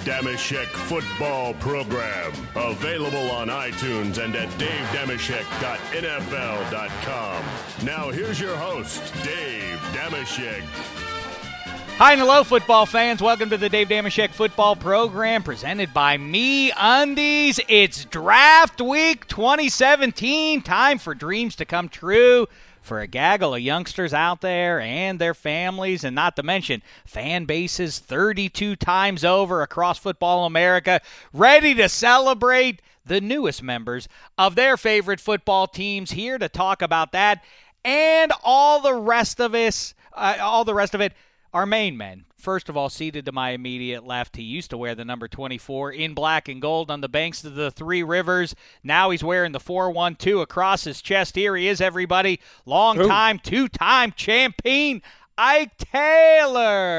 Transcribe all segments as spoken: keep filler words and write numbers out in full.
Dameshek football program. Available on iTunes and at dave dameshek dot n f l dot com. Now here's your host, Dave Dameshek. Hi and hello, football fans. Welcome to the Dave Dameshek football program presented by MeUndies. It's draft week twenty seventeen. Time for dreams to come true for a gaggle of youngsters out there and their families, and not to mention fan bases thirty-two times over across football America, ready to celebrate the newest members of their favorite football teams. Here to talk about that and all the rest of us, uh, all the rest of it. Our main men, first of all, seated to my immediate left, he used to wear the number twenty-four in black and gold on the banks of the Three Rivers. Now he's wearing the four one two across his chest. Here he is, everybody. Long-time, two-time champion, Ike Taylor.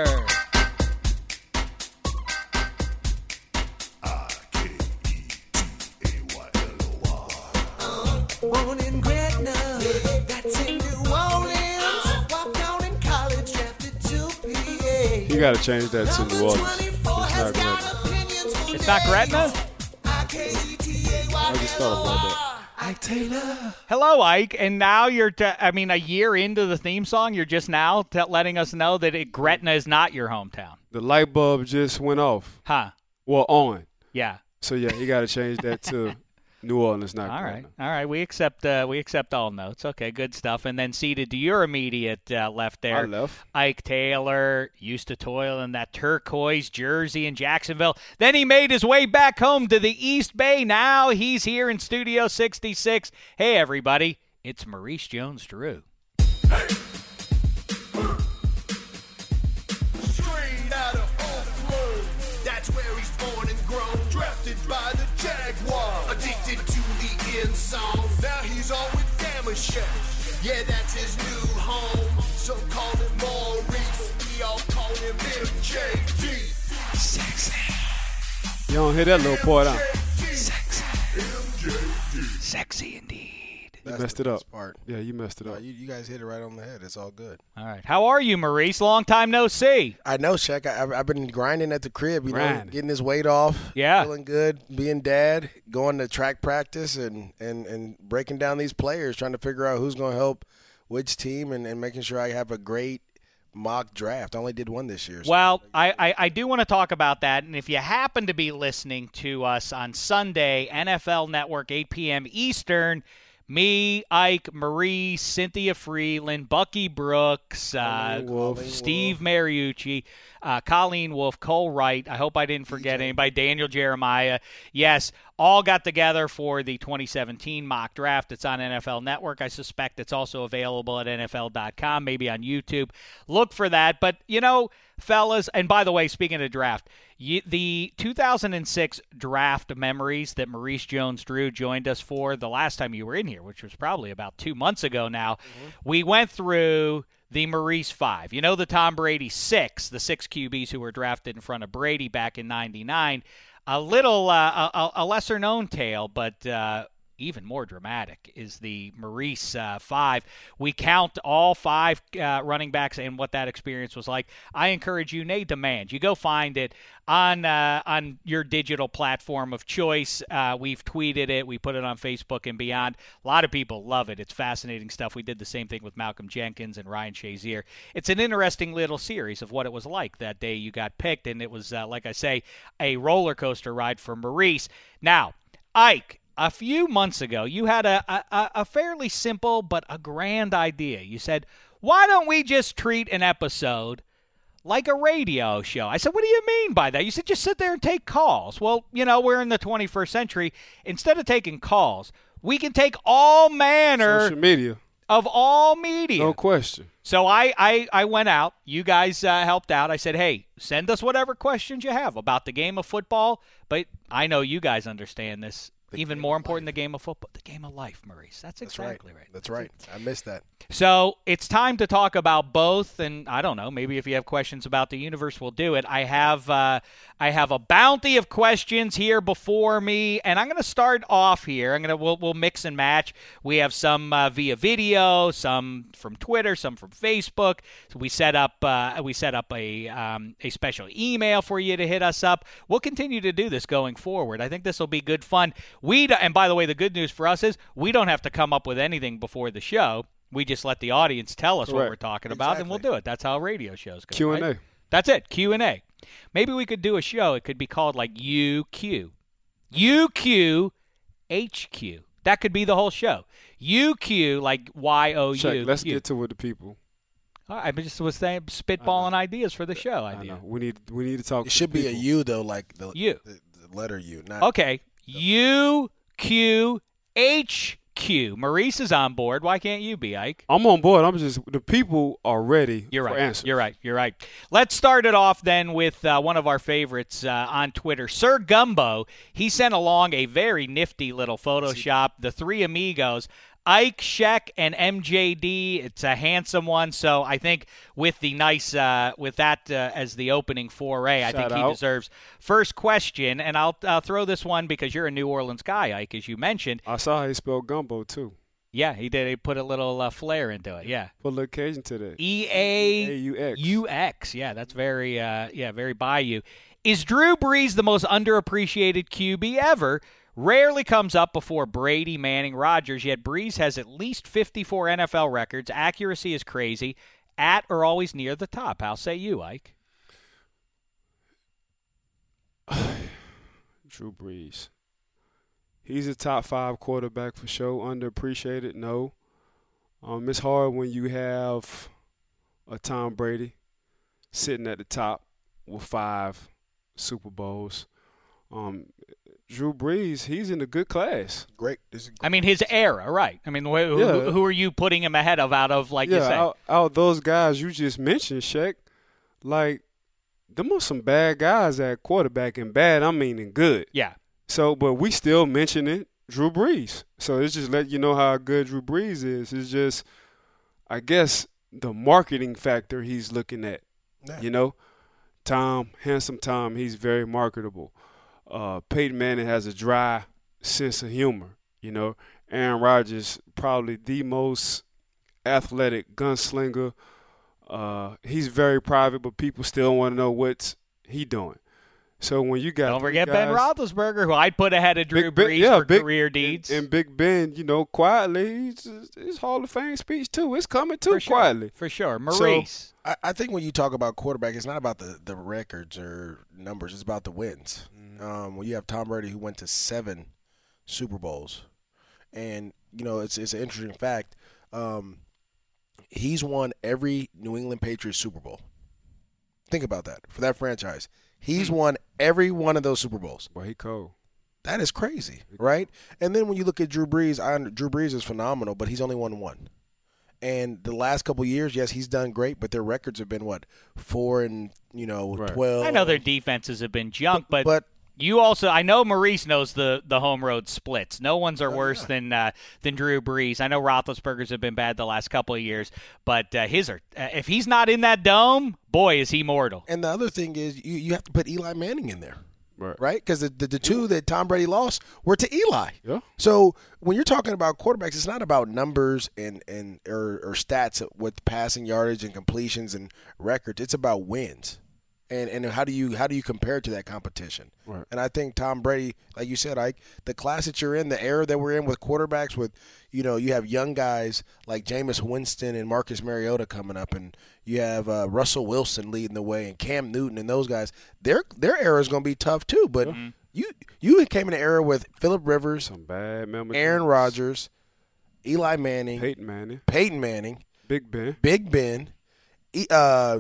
I K E T A Y L O R. Born in Gretna, that's in New Orleans. Walked out in college, drafted to P A. You gotta change that to New Orleans. It's not Gretna. It's not Gretna? I just thought about that. Ike Taylor. Hello, Ike. And now you're, t- I mean, a year into the theme song, you're just now t- letting us know that it, Gretna is not your hometown. The light bulb just went off. Huh. Well, on. Yeah. So, yeah, you gotta change that to New Orleans, not All right, Gretna. all right. We accept. Uh, we accept all notes. Okay, good stuff. And then seated to your immediate uh, left there, I left. Ike Taylor used to toil in that turquoise jersey in Jacksonville. Then he made his way back home to the East Bay. Now he's here in Studio sixty-six. Hey, everybody! It's Maurice Jones-Drew. Straight out of Oakland, that's where he's born and grown. Drafted by the Jaguars, addicted to the end zone. Now he's on with Dameshek, yeah, that's his new home. Some call him Maurice, we all call him M J D. Sexy. You don't hear that little part, huh? Sexy indeed. You That's messed the it up. best part. Yeah, you messed it Uh, up. you, you guys hit it right on the head. It's all good. All right. How are you, Maurice? Long time no see. I know, Shaq. I, I've- I've been grinding at the crib, you know, Grinding. getting his weight off. Yeah. Feeling good, being dad, going to track practice and, and, and breaking down these players, trying to figure out who's going to help which team and, and making sure I have a great mock draft. I only did one this year. so- Well, I, I, I do want to talk about that. And if you happen to be listening to us on Sunday, N F L Network, eight p.m. Eastern, me, Ike, Marie, Cynthia Freeland, Bucky Brooks, uh, Colleen Wolf. Steve Mariucci, uh, Colleen Wolf, Cole Wright. I hope I didn't forget anybody. Daniel Jeremiah. Yes, all got together for the twenty seventeen mock draft. It's on N F L Network. I suspect it's also available at N F L dot com, maybe on YouTube. Look for that. But, you know, fellas, and by the way, speaking of draft, you, the two thousand six draft memories that Maurice Jones-Drew joined us for the last time you were in here, which was probably about two months ago now, mm-hmm. we went through the Maurice Five. You know, the Tom Brady Six, the six Q Bs who were drafted in front of Brady back in ninety-nine. A little, uh, a, a lesser-known tale, but uh, even more dramatic is the Maurice uh, Five. We count all five uh, running backs and what that experience was like. I encourage you, nay, demand. You go find it on uh, on your digital platform of choice. Uh, we've tweeted it. We put it on Facebook and beyond. A lot of people love it. It's fascinating stuff. We did the same thing with Malcolm Jenkins and Ryan Shazier. It's an interesting little series of what it was like that day you got picked, and it was, uh, like I say, a roller coaster ride for Maurice. Now, Ike, a few months ago, you had a, a, a fairly simple but a grand idea. You said, why don't we just treat an episode like a radio show? I said, what do you mean by that? You said, just sit there and take calls. Well, you know, we're in the twenty-first century. Instead of taking calls, we can take all manner Social media. of all media. No question. So I, I, I went out. You guys uh, helped out. I said, hey, send us whatever questions you have about the game of football. But I know you guys understand this. The Even game more of important, life. the game of football, the game of life, Maurice. That's That's exactly right. right. That's right. I missed that. So it's time to talk about both, and I don't know. Maybe if you have questions about the universe, we'll do it. I have uh, I have a bounty of questions here before me, and I'm going to start off here. I'm going to we'll, we'll mix and match. We have some uh, via video, some from Twitter, some from Facebook. So we set up uh, we set up a um, a special email for you to hit us up. We'll continue to do this going forward. I think this will be good fun. We and by the way, the good news for us is we don't have to come up with anything before the show. We just let the audience tell us Correct. what we're talking about, Exactly. and we'll do it. That's how radio shows go. Q and A. right? That's it, Q and A. Maybe we could do a show. It could be called like U Q. U Q H Q. That could be the whole show. U Q, like Y O U. Check. Let's Q. get to it, the people. All right, I just was saying, spitballing ideas for the show I idea. know. We need we need to talk. It to should the be a people. U though, like the U. the, the letter U. Not Okay, U Q H Q. Maurice is on board. Why can't you be, Ike? I'm on board. I'm just the people are ready You're for right. answers. You're right. You're right. Let's start it off then with uh, one of our favorites uh, on Twitter, Sir Gumbo. He sent along a very nifty little Photoshop. The three amigos, Ike, Sheck, and M J D. It's a handsome one. So I think with the nice, uh, with that uh, as the opening foray, I Shout think he out. deserves first question. And I'll uh, throw this one because you're a New Orleans guy, Ike, as you mentioned. I saw how he spelled gumbo too. Yeah, he did. He put a little uh, flair into it. Yeah. Put a little occasion to that. E A U X. U X. Yeah, that's very uh yeah, very Bayou. Is Drew Brees the most underappreciated Q B ever? Rarely comes up before Brady, Manning, Rodgers, yet Brees has at least fifty-four N F L records. Accuracy is crazy. At or always near the top. How say you, Ike? Drew Brees. He's a top five quarterback for sure. Underappreciated, no. Um, it's hard when you have a Tom Brady sitting at the top with five Super Bowls. Um, Drew Brees, he's in a good class. great. This is I mean, his era, right? I mean, wh- who, Yeah. who are you putting him ahead of out of, like you yeah, said? out, out those guys you just mentioned, Shaq, like, them are some bad guys at quarterback, and bad, I mean in good. Yeah. So, but we still mentioning Drew Brees. So it's just let you know how good Drew Brees is. It's just, I guess, the marketing factor he's looking at. Yeah. You know, Tom, handsome Tom, he's very marketable. Uh, Peyton Manning has a dry sense of humor. You know, Aaron Rodgers, probably the most athletic gunslinger. Uh, he's very private, but people still want to know what's he doing. So when you got Don't three forget Ben guys- Roethlisberger, who I'd put ahead of Drew Big Ben- Brees yeah, for Big- career deeds. And, and Big Ben, you know, quietly, he's, his Hall of Fame speech too. It's coming too for sure. quietly. For sure. Maurice. I, I think when you talk about quarterback, it's not about the, the records or numbers. It's about the wins. Um, when you have Tom Brady, who went to seven Super Bowls, and you know it's it's an interesting fact. Um, he's won every New England Patriots Super Bowl. Think about that for that franchise. He's won every one of those Super Bowls. Boy, he cold. That is crazy, right? And then when you look at Drew Brees, I, Drew Brees is phenomenal, but he's only won one. And the last couple of years, yes, he's done great, but their records have been what four and you know Right. twelve. I know their defenses have been junk, but, but you also, I know Maurice knows the, the home road splits. No ones are Oh, worse yeah. than uh, than Drew Brees. I know Roethlisberger's have been bad the last couple of years, but uh, his are. Uh, if he's not in that dome, boy, is he mortal. and the other thing is you, you have to put Eli Manning in there, Right. right? Because the, the the two that Tom Brady lost were to Eli. Yeah. So when you're talking about quarterbacks, it's not about numbers and and or, or stats with passing yardage and completions and records. It's about wins. And and how do you how do you compare it to that competition? Right. And I think Tom Brady, like you said, Ike, the class that you're in, the era that we're in with quarterbacks, with you know you have young guys like Jameis Winston and Marcus Mariota coming up, and you have uh, Russell Wilson leading the way, and Cam Newton and those guys. Their their era is going to be tough too. But Mm-hmm. you you came in an era with Phillip Rivers, Some bad memories. Aaron Rodgers, Eli Manning, Peyton Manning, Peyton Manning, Big Ben. Big Ben, E- uh,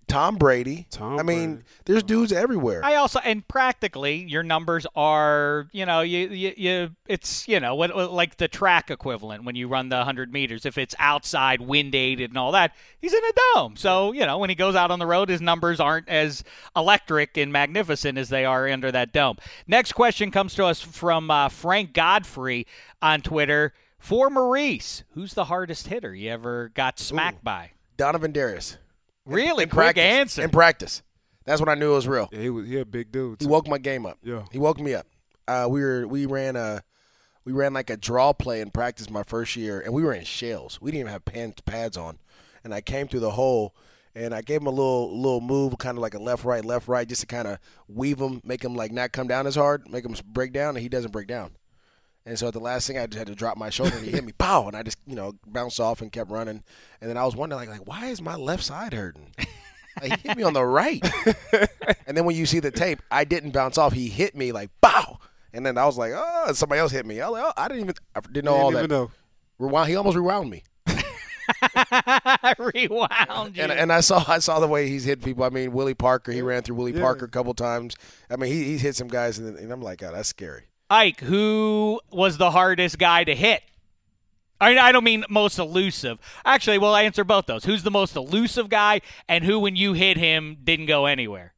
Tom Brady. Tom I mean, Brady. there's dudes everywhere. I also, and practically, your numbers are, you know, you, you, you it's, you know, what, what like the track equivalent when you run the one hundred meters. If it's outside, wind aided, and all that, he's in a dome. So, you know, when he goes out on the road, his numbers aren't as electric and magnificent as they are under that dome. Next question comes to us from uh, Frank Godfrey on Twitter. For Maurice, who's the hardest hitter you ever got smacked Ooh. by? Donovan Darius. Really in quick practice. answer. In practice. That's when I knew it was real. Yeah, he was he a big dude. He too. woke my game up. Yeah. He woke me up. Uh, we were we ran a we ran like a draw play in practice my first year, and we were in shells. We didn't even have pants, pads on, and I came through the hole, and I gave him a little little move, kind of like a left right left right, just to kind of weave him, make him like not come down as hard, make him break down, and he doesn't break down. And so at the last thing, I just had to drop my shoulder, and he hit me, pow, and I just, you know, bounced off and kept running. And then I was wondering, like, like why is my left side hurting? Like, he hit me on the right. And then when you see the tape, I didn't bounce off. He hit me, like, pow. And then I was like, oh, somebody else hit me. I was like, oh, I didn't even, I didn't know Didn't all even that. know. Rewound. He almost rewound me. Rewound you. And, and I saw I saw the way he's hit people. I mean, Willie Parker, he ran through Willie Yeah. Parker a couple times. I mean, he, he's hit some guys, and, and I'm like, oh, that's scary. Ike, who was the hardest guy to hit? I mean, I don't mean most elusive. Actually, we'll answer both those. Who's the most elusive guy, and who, when you hit him, didn't go anywhere?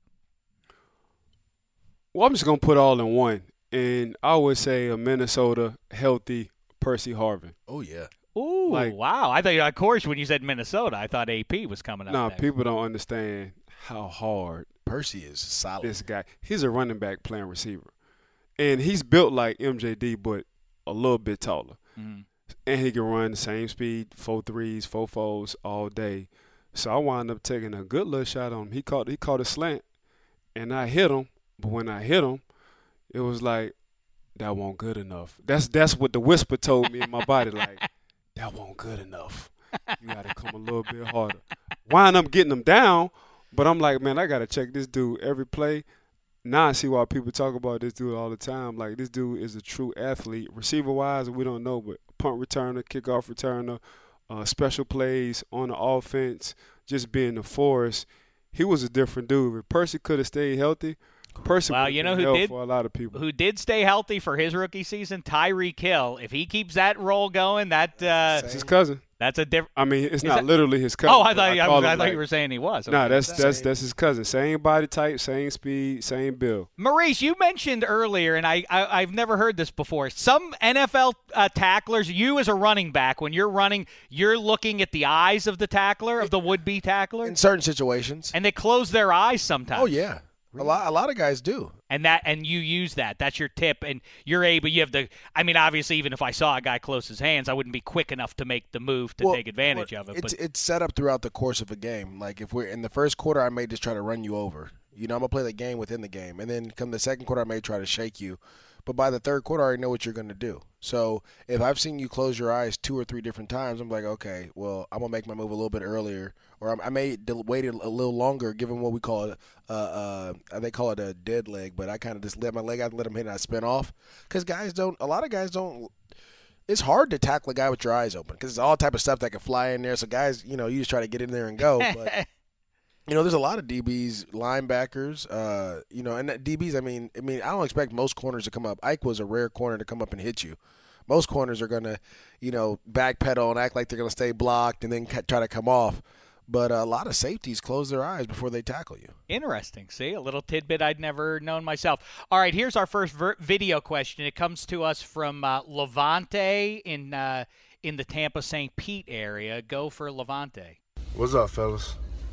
Well, I'm just gonna put all in one, and I would say a Minnesota healthy Percy Harvin. Oh, yeah. Ooh, Like- wow. I thought, of course, when you said Minnesota, I thought A P was coming up Nah, next. people don't understand how hard Percy is solid. this guy. He's a running back playing receiver, and he's built like M J D, but a little bit taller. Mhm. And he can run the same speed, four threes, four fours all day. So I wound up taking a good little shot on him. He caught he caught a slant, and I hit him. But when I hit him, it was like, that wasn't good enough. That's that's what the whisper told me in my body, like, that wasn't good enough. You got to come a little bit harder. Wind up getting him down, but I'm like, man, I got to check this dude every play. Now I see why people talk about this dude all the time. Like, this dude is a true athlete. Receiver-wise, we don't know, but punt returner, kickoff returner, uh, special plays on the offense, just being the force. He was a different dude. If Percy could have stayed healthy, Percy Well, would you have know been who hell did- for a lot of people. Who did stay healthy for his rookie season? Tyreek Hill. If he keeps that roll going, that uh, It's his cousin. that's a different. I mean, it's Is not it- literally his cousin. Oh, I but thought I, call I him thought like- you were saying he was. Nah, Okay. that's that's that's his cousin. Same body type, same speed, same build. Maurice, you mentioned earlier, and I, I I've never heard this before. Some N F L uh, tacklers, you as a running back, when you're running, you're looking at the eyes of the tackler, of the would-be tackler, In certain situations. and they close their eyes sometimes. Oh, yeah. A lot, a lot of guys do. And that, and you use that. That's your tip, and you're able. You have the. I mean, obviously, even if I saw a guy close his hands, I wouldn't be quick enough to make the move to Well, take advantage well, of it. It's, But it's set up throughout the course of a game. Like, if we're in the first quarter, I may just try to run you over. You know, I'm going to play the game within the game. And then come the second quarter, I may try to shake you. But by the third quarter, I already know what you're going to do. So if I've seen you close your eyes two or three different times, I'm like, okay, well, I'm going to make my move a little bit earlier. Or I'm, I may del- wait a a little longer, given what we call it, uh, uh, they call it a dead leg. But I kind of just let my leg out and let him hit and I spin off. Because guys don't, a lot of guys don't. It's hard to tackle a guy with your eyes open because it's all type of stuff that can fly in there. So guys, you know, you just try to get in there and go. But you know, there's a lot of D Bs, linebackers, uh, you know, and D Bs. I mean, I mean, I don't expect most corners to come up. Ike was a rare corner to come up and hit you. Most corners are gonna, you know, backpedal and act like they're gonna stay blocked and then ca- try to come off. But a lot of safeties close their eyes before they tackle you. Interesting. See, a little tidbit I'd never known myself. All right, here's our first ver- video question. It comes to us from uh, Levante in uh, in the Tampa Saint Pete area. Go for Levante. What's up, fellas?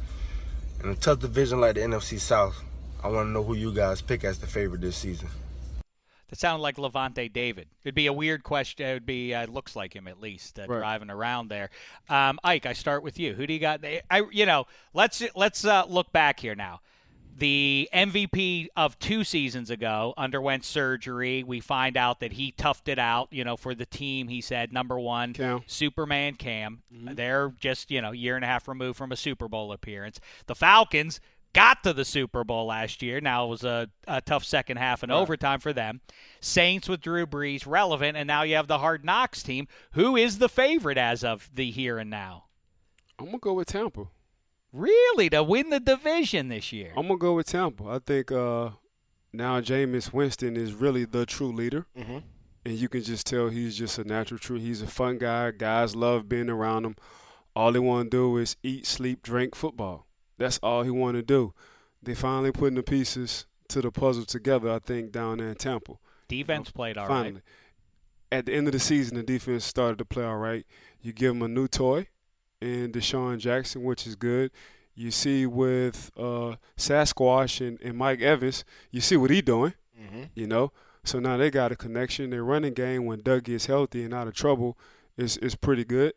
In a tough division like the N F C South, I want to know who you guys pick as the favorite this season. That sounded like Levante David. It'd be a weird question. It would be uh, looks like him at least uh, Right. driving around there. Um, Ike, I start with you. Who do you got? I you know let's let's uh, look back here now. The M V P of two seasons ago underwent surgery. We find out that he toughed it out, you know, for the team. He said, number one, Cam. Superman Cam. They're just, you know, a year and a half removed from a Super Bowl appearance. The Falcons got to the Super Bowl last year. Now it was a, a tough second half and overtime for them. Saints with Drew Brees, relevant, and now you have the Hard Knocks team. Who is the favorite as of the here and now? I'm gonna go with Tampa. Really? To win the division this year? I'm going to go with Tampa. I think uh, now Jameis Winston is really the true leader. Mm-hmm. And you can just tell he's just a natural true. He's a fun guy. Guys love being around him. All they want to do is eat, sleep, drink football. That's all he want to do. They finally putting the pieces to the puzzle together, I think, down there in Tampa. Defense played all finally. right. At the end of the season, the defense started to play all right. You give them a new toy in Deshaun Jackson, which is good. You see with uh, Sasquatch and, and Mike Evans, you see what he doing, Mm-hmm. you know. So now they got a connection. Their running game, when Doug gets healthy and out of trouble, is is pretty good.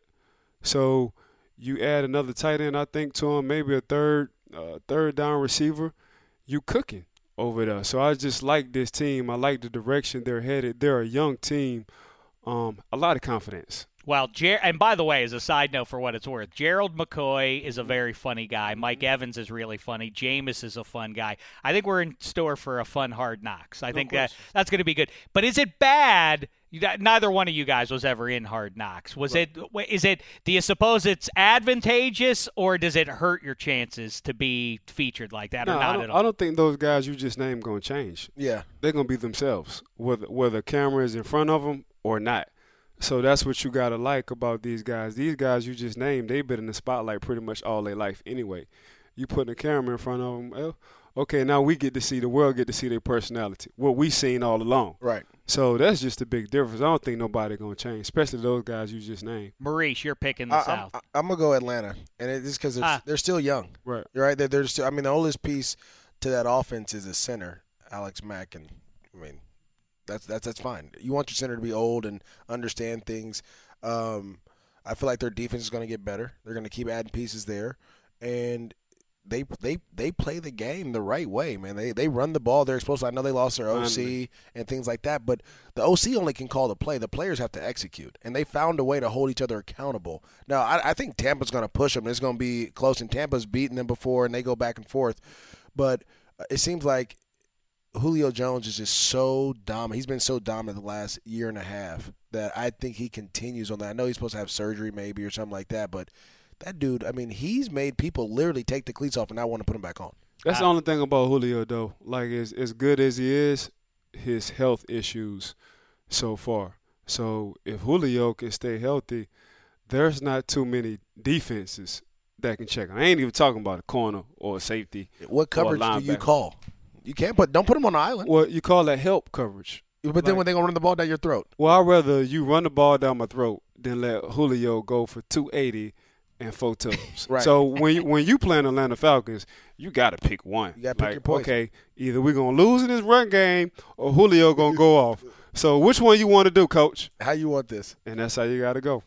So you add another tight end, I think, to him, maybe a third uh, third down receiver, you cooking over there. So I just like this team. I like the direction they're headed. They're a young team, um, a lot of confidence. Well, Ger- and by the way, as a side note for what it's worth, Gerald McCoy is a very funny guy. Mike Evans is really funny. Jameis is a fun guy. I think we're in store for a fun Hard Knocks. I think that that's going to be good. But is it bad? You, neither one of you guys was ever in Hard Knocks. Was right. it? Is it? Do you suppose it's advantageous, or does it hurt your chances to be featured like that, no, or not I don't, at all? I don't think those guys you just named going to change. Yeah, they're going to be themselves, whether whether camera is in front of them or not. So that's what you got to like about these guys. These guys you just named, they've been in the spotlight pretty much all their life anyway. You put a camera in front of them, well, okay, now we get to see, the world get to see their personality, what we seen all along. Right. So that's just a big difference. I don't think nobody going to change, especially those guys you just named. Maurice, you're picking the I, South. I'm, I'm going to go Atlanta, and it's because they're, ah. they're still young. Right. You're right. They're, they're still, I mean, the oldest piece to that offense is a center, Alex Mack, and, I mean, that's that's that's fine. You want your center to be old and understand things. Um, I feel like their defense is going to get better. They're going to keep adding pieces there, and they they they play the game the right way, man. They they run the ball. They're supposed to. I know they lost their O C and things like that, but the O C only can call the play. The players have to execute, and they found a way to hold each other accountable. Now, I, I think Tampa's going to push them. It's going to be close, and Tampa's beaten them before, and they go back and forth. But it seems like Julio Jones is just so dominant. He's been so dominant the last year and a half that I think he continues on that. I know he's supposed to have surgery maybe or something like that, but that dude, I mean, he's made people literally take the cleats off and not want to put them back on. That's uh, the only thing about Julio, though. Like, as, as good as he is, his health issues so far. So if Julio can stay healthy, there's not too many defenses that can check him. I ain't even talking about a corner or a safety. What coverage do you call? You can't put – don't put them on the island. Well, you call that help coverage. But like, then when they're going to run the ball down your throat. Well, I'd rather you run the ball down my throat than let Julio go for two eighty and four tubs. Right. So when you, when you play in Atlanta Falcons, you got to pick one. You got to pick like, your poison. Okay, either we're going to lose in this run game or Julio going to go off. So which one you want to do, Coach? How you want this? And that's how you got to go.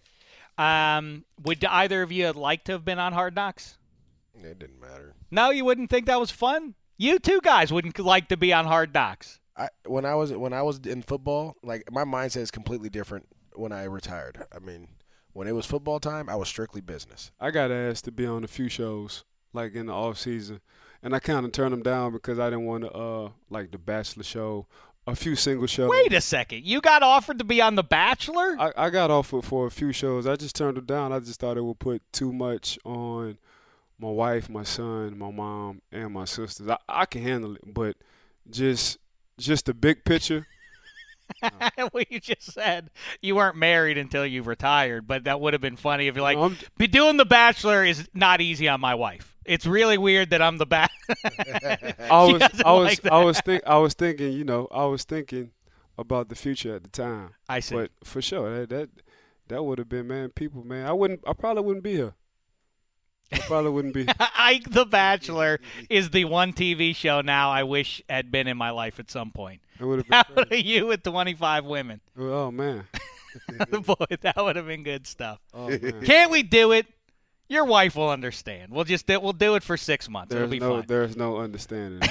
Um, would either of you like to have been on Hard Knocks? It didn't matter. No, you wouldn't think that was fun? You two guys wouldn't like to be on Hard Knocks. I, when I was when I was in football, like my mindset is completely different when I retired. I mean, when it was football time, I was strictly business. I got asked to be on a few shows, like in the off season, and I kind of turned them down because I didn't want to, uh, like the Bachelor show, a few single shows. Wait a second, you got offered to be on The Bachelor? I, I got offered for a few shows. I just turned them down. I just thought it would put too much on my wife, my son, my mom, and my sisters. I, I can handle it, but just just the big picture. Well, you just said you weren't married until you retired, but that would have been funny if you're like, no, be doing The Bachelor is not easy on my wife. It's really weird that I'm the back. I was, I was, like I was, think, I was thinking, you know, I was thinking about the future at the time. I see, but for sure, that that, that would have been, man, people, man. I wouldn't, I probably wouldn't be here. I probably wouldn't be. Ike the Bachelor is the one T V show now I wish had been in my life at some point. It would have How been about you with twenty-five women? Oh, man. Boy, that would have been good stuff. Oh, man. Can't we do it? Your wife will understand. We'll just we'll do it for six months. There's It'll be no, fine. There's no understanding.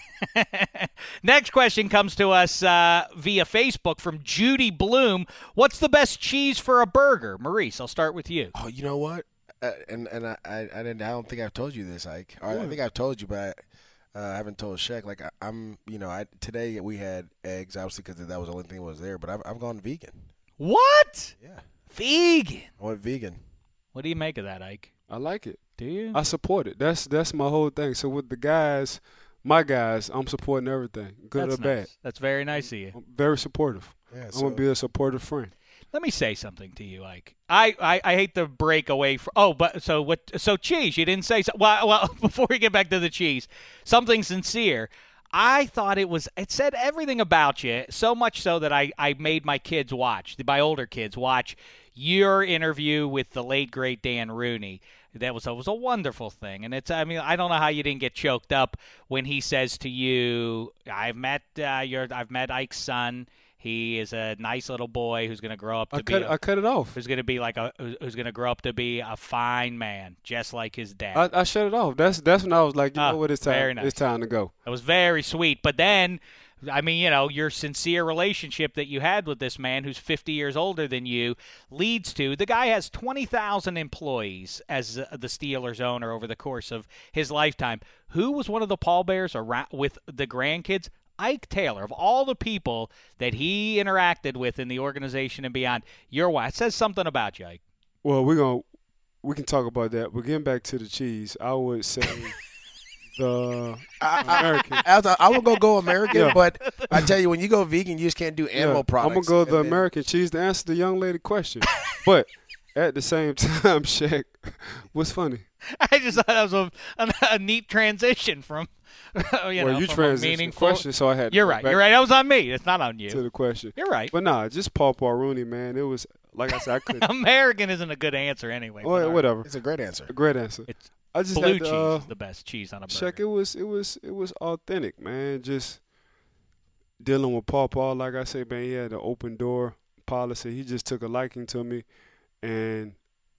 Next question comes to us uh, via Facebook from Judy Bloom. What's the best cheese for a burger? Maurice, I'll start with you. Oh, you know what? Uh, and and I, I I didn't I don't think I've told you this, Ike. Or I think I've told you, but I, uh, I haven't told Shaq. Like I, I'm, you know, I today we had eggs, obviously because that was the only thing that was there. But I've I've gone vegan. What? Yeah, Vegan. I went vegan. What do you make of that, Ike? I like it. Do you? I support it. That's that's my whole thing. So with the guys, my guys, I'm supporting everything, good That's or bad. nice. That's very nice of you. I'm very supportive. Yeah, I'm so- gonna be a supportive friend. Let me say something to you, Ike. I, I, I hate to break away from. Oh, but so what? So cheese. You didn't say so. Well, well, before we get back to the cheese, something sincere. I thought it was. It said everything about you, so much so that I, I made my kids watch, my older kids watch your interview with the late great Dan Rooney. That was, it was a wonderful thing, and it's. I mean, I don't know how you didn't get choked up when he says to you, "I've met uh, your, I've met Ike's son. He is a nice little boy who's going to grow up to I be. cut A, I cut it off. who's going to be like a, who's going to grow up to be a fine man, just like his dad." I, I shut it off. That's that's when I was like, you Oh, know what, it's time. very nice. It's time to go. It was very sweet. But then, I mean, you know, your sincere relationship that you had with this man who's fifty years older than you leads to the guy has twenty thousand employees as uh, the Steelers owner over the course of his lifetime. Who was one of the pallbearers around with the grandkids? Ike Taylor. Of all the people that he interacted with in the organization and beyond, your wife. It says something about you, Ike. Well, we're gonna we can talk about that. But getting back to the cheese, I would say the American. I, was, I would go go American, Yeah. but I tell you, when you go vegan, you just can't do animal Yeah, products. I'm gonna go the And then- American cheese to answer the young lady question. But at the same time, Shaq, what's funny? I just thought that was a, a, a neat transition from, you well, know, you from a transitioned the meaningful question, so I had to You're go right. back You're right. That was on me. It's not on to you. the question. You're right. But nah, just Paul Paul Rooney, man. It was like I said, I couldn't. American isn't a good answer anyway. but well, all right. whatever. It's a great answer. A great answer. It's I just Blue had to, cheese uh, is the best cheese on a burger. Check. It was it was it was authentic, man. Just dealing with Paul Paul, like I said, man, he had an open door policy. He just took a liking to me, and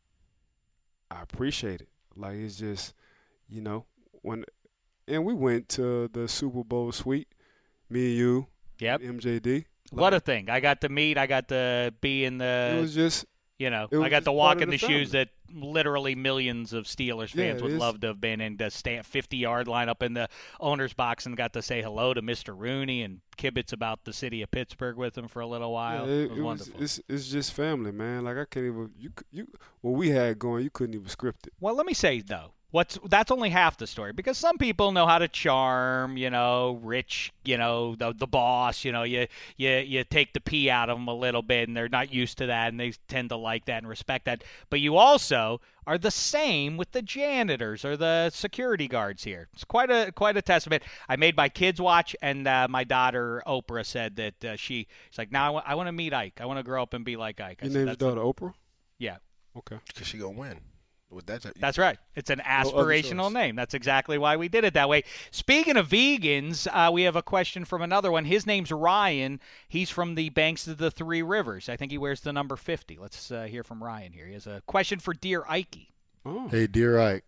I appreciate it. Like it's just, you know, when and we went to the Super Bowl suite, me and you, Yep. M J D. What a Like, thing. I got to meet, I got to be in it the, was just you know, it was I got just to part walk of in the the shoes family. that literally millions of Steelers fans Yeah, would it's- love to have been in the stand fifty-yard line up in the owner's box and got to say hello to Mister Rooney and kibitz about the city of Pittsburgh with him for a little while. yeah, it, was wonderful. it's it's just family, man. Like I can't even you c- you what we had going, you couldn't even script it. Well, let me say though, what's that's only half the story because some people know how to charm, you know, rich, you know, the the boss, you know, you you you take the pee out of them a little bit, and they're not used to that, and they tend to like that and respect that. But you also are the same with the janitors or the security guards here. It's quite a quite a testament. I made my kids watch, and uh, my daughter Oprah said that uh, she she's like, now I want to meet Ike. I want to grow up and be like Ike. I Your said, name's "That's- daughter Oprah? Yeah. Okay. Because she gonna win. With that, That's right. It's an other aspirational choice. name. That's exactly why we did it that way. Speaking of vegans, uh, we have a question from another one. His name's Ryan. He's from the banks of the Three Rivers. I think he wears the number fifty. Let's uh, hear from Ryan here. He has a question for Dear Ike. Oh. Hey, dear Ike,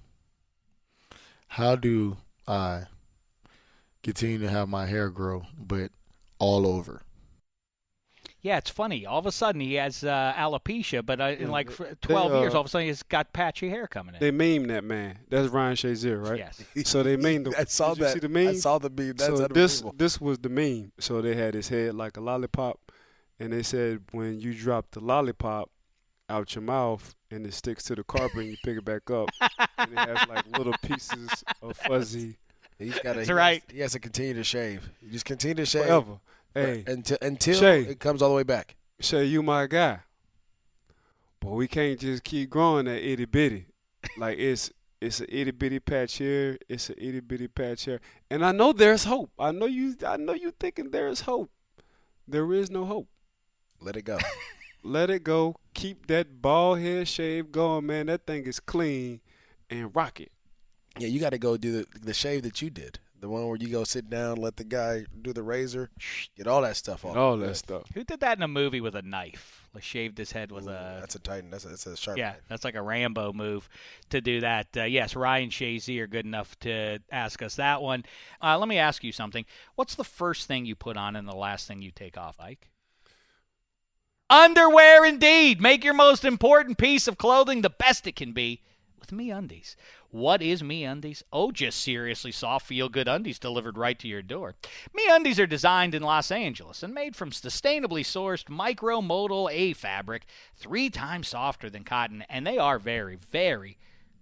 how do I continue to have my hair grow, but all over? Yeah, it's funny. All of a sudden, he has uh, alopecia, but uh, in Yeah, like they- for twelve they, uh, years, all of a sudden, he's got patchy hair coming in. They meme that man. That's Ryan Shazier, right? Yes. So they meme the I saw did you that. see the meme? I saw the meme. That's so this unbelievable. this was the meme. So they had his head like a lollipop, and they said when you drop the lollipop out your mouth and it sticks to the carpet and you pick it back up, and it has like little pieces of fuzzy He's got That's he right. Has, he has to continue to shave. You just continue to shave forever. Hey, until until Shay. it comes all the way back. Shay, you my guy, but we can't just keep growing that itty bitty. Like it's it's an itty bitty patch here, it's an itty bitty patch here, and I know there's hope. I know you. I know you thinking there's hope. There is no hope. Let it go. Let it go. Keep that bald head shave going, man. That thing is clean and rock it. Yeah, you got to go do the the shave that you did. The one where you go sit down, let the guy do the razor, get all that stuff off. All Yeah. that stuff. Who did that in a movie with a knife? Like shaved his head with Ooh, a That's a titan. That's a, that's a sharp. Yeah, knife. that's like a Rambo move to do that. Uh, yes, Ryan Shazier, good enough to ask us that one. Uh, let me ask you something. What's the first thing you put on and the last thing you take off, Ike? Underwear, indeed. Make your most important piece of clothing the best it can be with MeUndies. What is MeUndies? Oh, just seriously soft, feel-good undies delivered right to your door. MeUndies are designed in Los Angeles and made from sustainably sourced micromodal A fabric, three times softer than cotton, and they are very, very,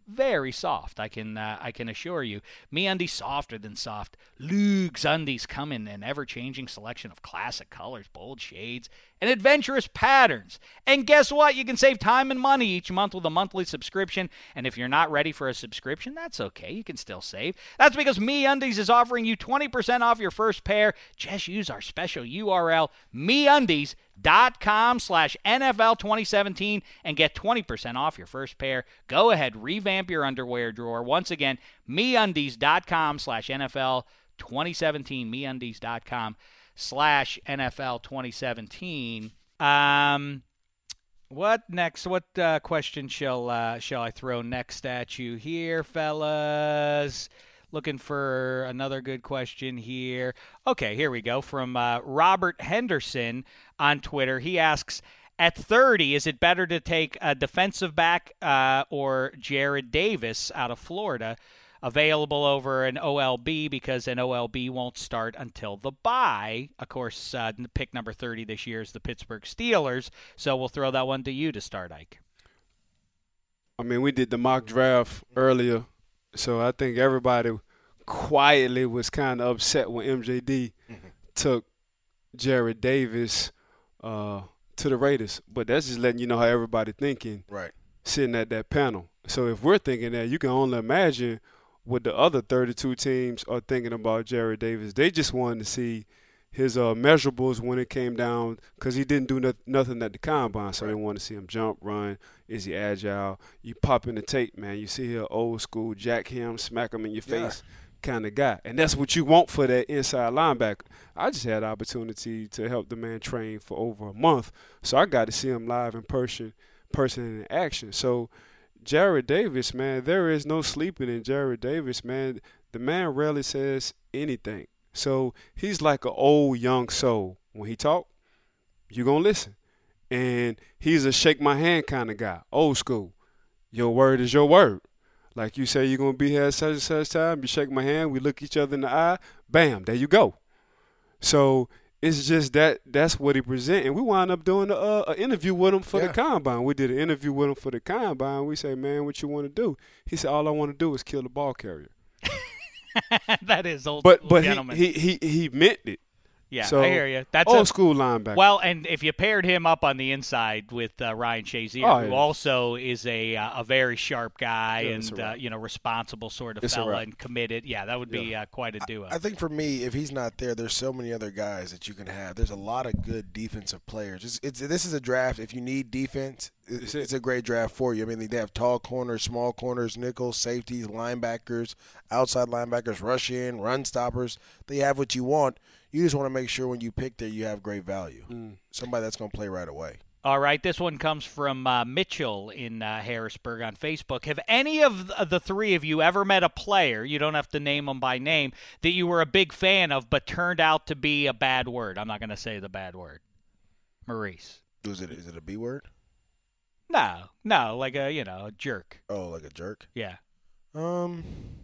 very soft. I can uh, I can assure you. MeUndies softer than soft. Lugs Undies come in an ever-changing selection of classic colors, bold shades, and adventurous patterns. And guess what? You can save time and money each month with a monthly subscription. And if you're not ready for a subscription, that's okay. You can still save. That's because MeUndies is offering you twenty percent off your first pair. Just use our special U R L, MeUndies.com slash NFL 2017 and get twenty percent off your first pair. Go ahead, revamp your underwear drawer. Once again, MeUndies.com slash NFL 2017, MeUndies.com slash NFL 2017. Um, what next? What uh, question shall uh, shall I throw next at you here, fellas? Looking for another good question here. Okay, here we go. From uh, Robert Henderson on Twitter. He asks, at thirty, is it better to take a defensive back uh, or Jared Davis out of Florida, available over an O L B because an O L B won't start until the bye? Of course, uh, pick number thirty this year is the Pittsburgh Steelers, so we'll throw that one to you to start, Ike. I mean, we did the mock draft earlier, so I think everybody quietly was kind of upset when M J D mm-hmm. took Jared Davis uh, to the Raiders. But that's just letting you know how everybody thinking right. sitting at that panel. So if we're thinking that, you can only imagine what the other thirty-two teams are thinking about Jared Davis. They just wanted to see his uh, measurables when it came down because he didn't do no- nothing at the combine, so right. they want to see him jump, run. Is he agile? You pop in the tape, man. You see here old school, jack him, smack him in your face yeah. kind of guy. And that's what you want for that inside linebacker. I just had the opportunity to help the man train for over a month, so I got to see him live in person, person in action. So Jared Davis, man, there is no sleeping in Jared Davis, man. The man rarely says anything. So he's like an old, young soul. When he talk, you going to listen. And he's a shake my hand kind of guy, old school. Your word is your word. Like you say you're going to be here at such and such time, you shake my hand, we look each other in the eye, bam, there you go. So it's just that that's what he present. And we wound up doing an uh, interview with him for yeah. the combine. We did an interview with him for the combine. We say, man, what you want to do? He said, all I want to do is kill the ball carrier. That is old but, school but gentleman. He, he, he, he meant it. Yeah, so, I hear you. That's old a, school linebacker. Well, and if you paired him up on the inside with uh, Ryan Shazier, oh, who yeah. also is a uh, a very sharp guy yeah, and uh, you know responsible sort of it's fella and committed, yeah, that would be yeah. uh, quite a duo. I think for me, if he's not there, there's so many other guys that you can have. There's a lot of good defensive players. It's, it's this is a draft. If you need defense, it's, it's a great draft for you. I mean, they have tall corners, small corners, nickels, safeties, linebackers, outside linebackers, rush in, run stoppers. They have what you want. You just want to make sure when you pick there you have great value. Mm. Somebody that's going to play right away. All right, this one comes from uh, Mitchell in uh, Harrisburg on Facebook. Have any of the three of you ever met a player, you don't have to name them by name, that you were a big fan of but turned out to be a bad word? I'm not going to say the bad word. Maurice. Is it, is it a B word? No, no, like a, you know, a jerk. Oh, like a jerk? Yeah. Um...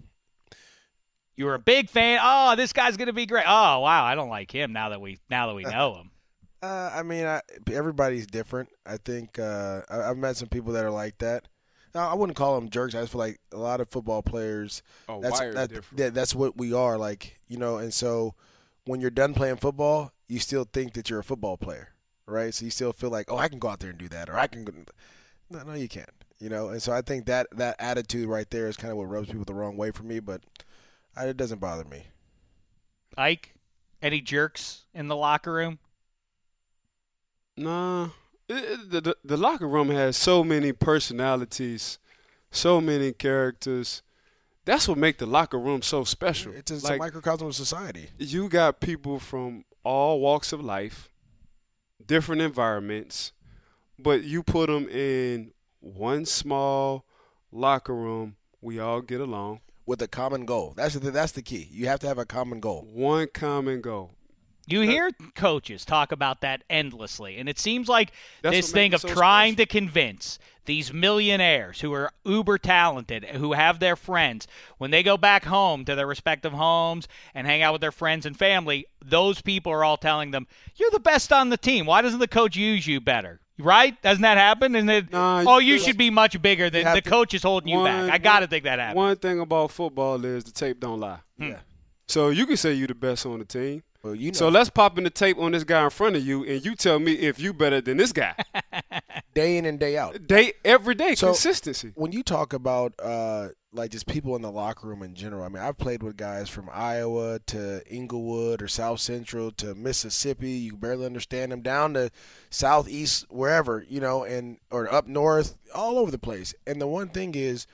You were a big fan. Oh, this guy's gonna be great. Oh, wow, I don't like him now that we now that we know him. Uh, I mean, I, everybody's different. I think uh, I, I've met some people that are like that. Now, I wouldn't call them jerks. I just feel like a lot of football players. Oh, that's, wired that, different. that, that's what we are, like you know. And so, when you're done playing football, you still think that you're a football player, right? So you still feel like, oh, I can go out there and do that, or I can. Go. No, no, you can't. You know. And so I think that that attitude right there is kind of what rubs people the wrong way for me, but. It doesn't bother me. Ike, any jerks in the locker room? Nah. It, it, the, the, the locker room has so many personalities, so many characters. That's what makes the locker room so special. It's a, it's like, a microcosm of society. You got people from all walks of life, different environments, but you put them in one small locker room. We all get along. With a common goal. That's the that's the key. You have to have a common goal. One common goal. You hear coaches talk about that endlessly, and it seems like That's this thing of so trying special. to convince these millionaires who are uber talented, who have their friends, when they go back home to their respective homes and hang out with their friends and family, those people are all telling them, you're the best on the team. Why doesn't the coach use you better? Right? Doesn't that happen? And it, Nah, oh, you you- should be much bigger than have the to- coach is holding you One- back. I got to think that happens. One thing about football is the tape don't lie. Yeah. So you can say you the best on the team. Well, you know, So let's pop in the tape on this guy in front of you, and you tell me if you better than this guy. day in and day out. Day every day, So- consistency. When you talk about uh, like just people in the locker room in general, I mean, I've played with guys from Iowa to Inglewood or South Central to Mississippi. You barely understand them, down to Southeast, wherever, you know, and or up north, all over the place. And the one thing is,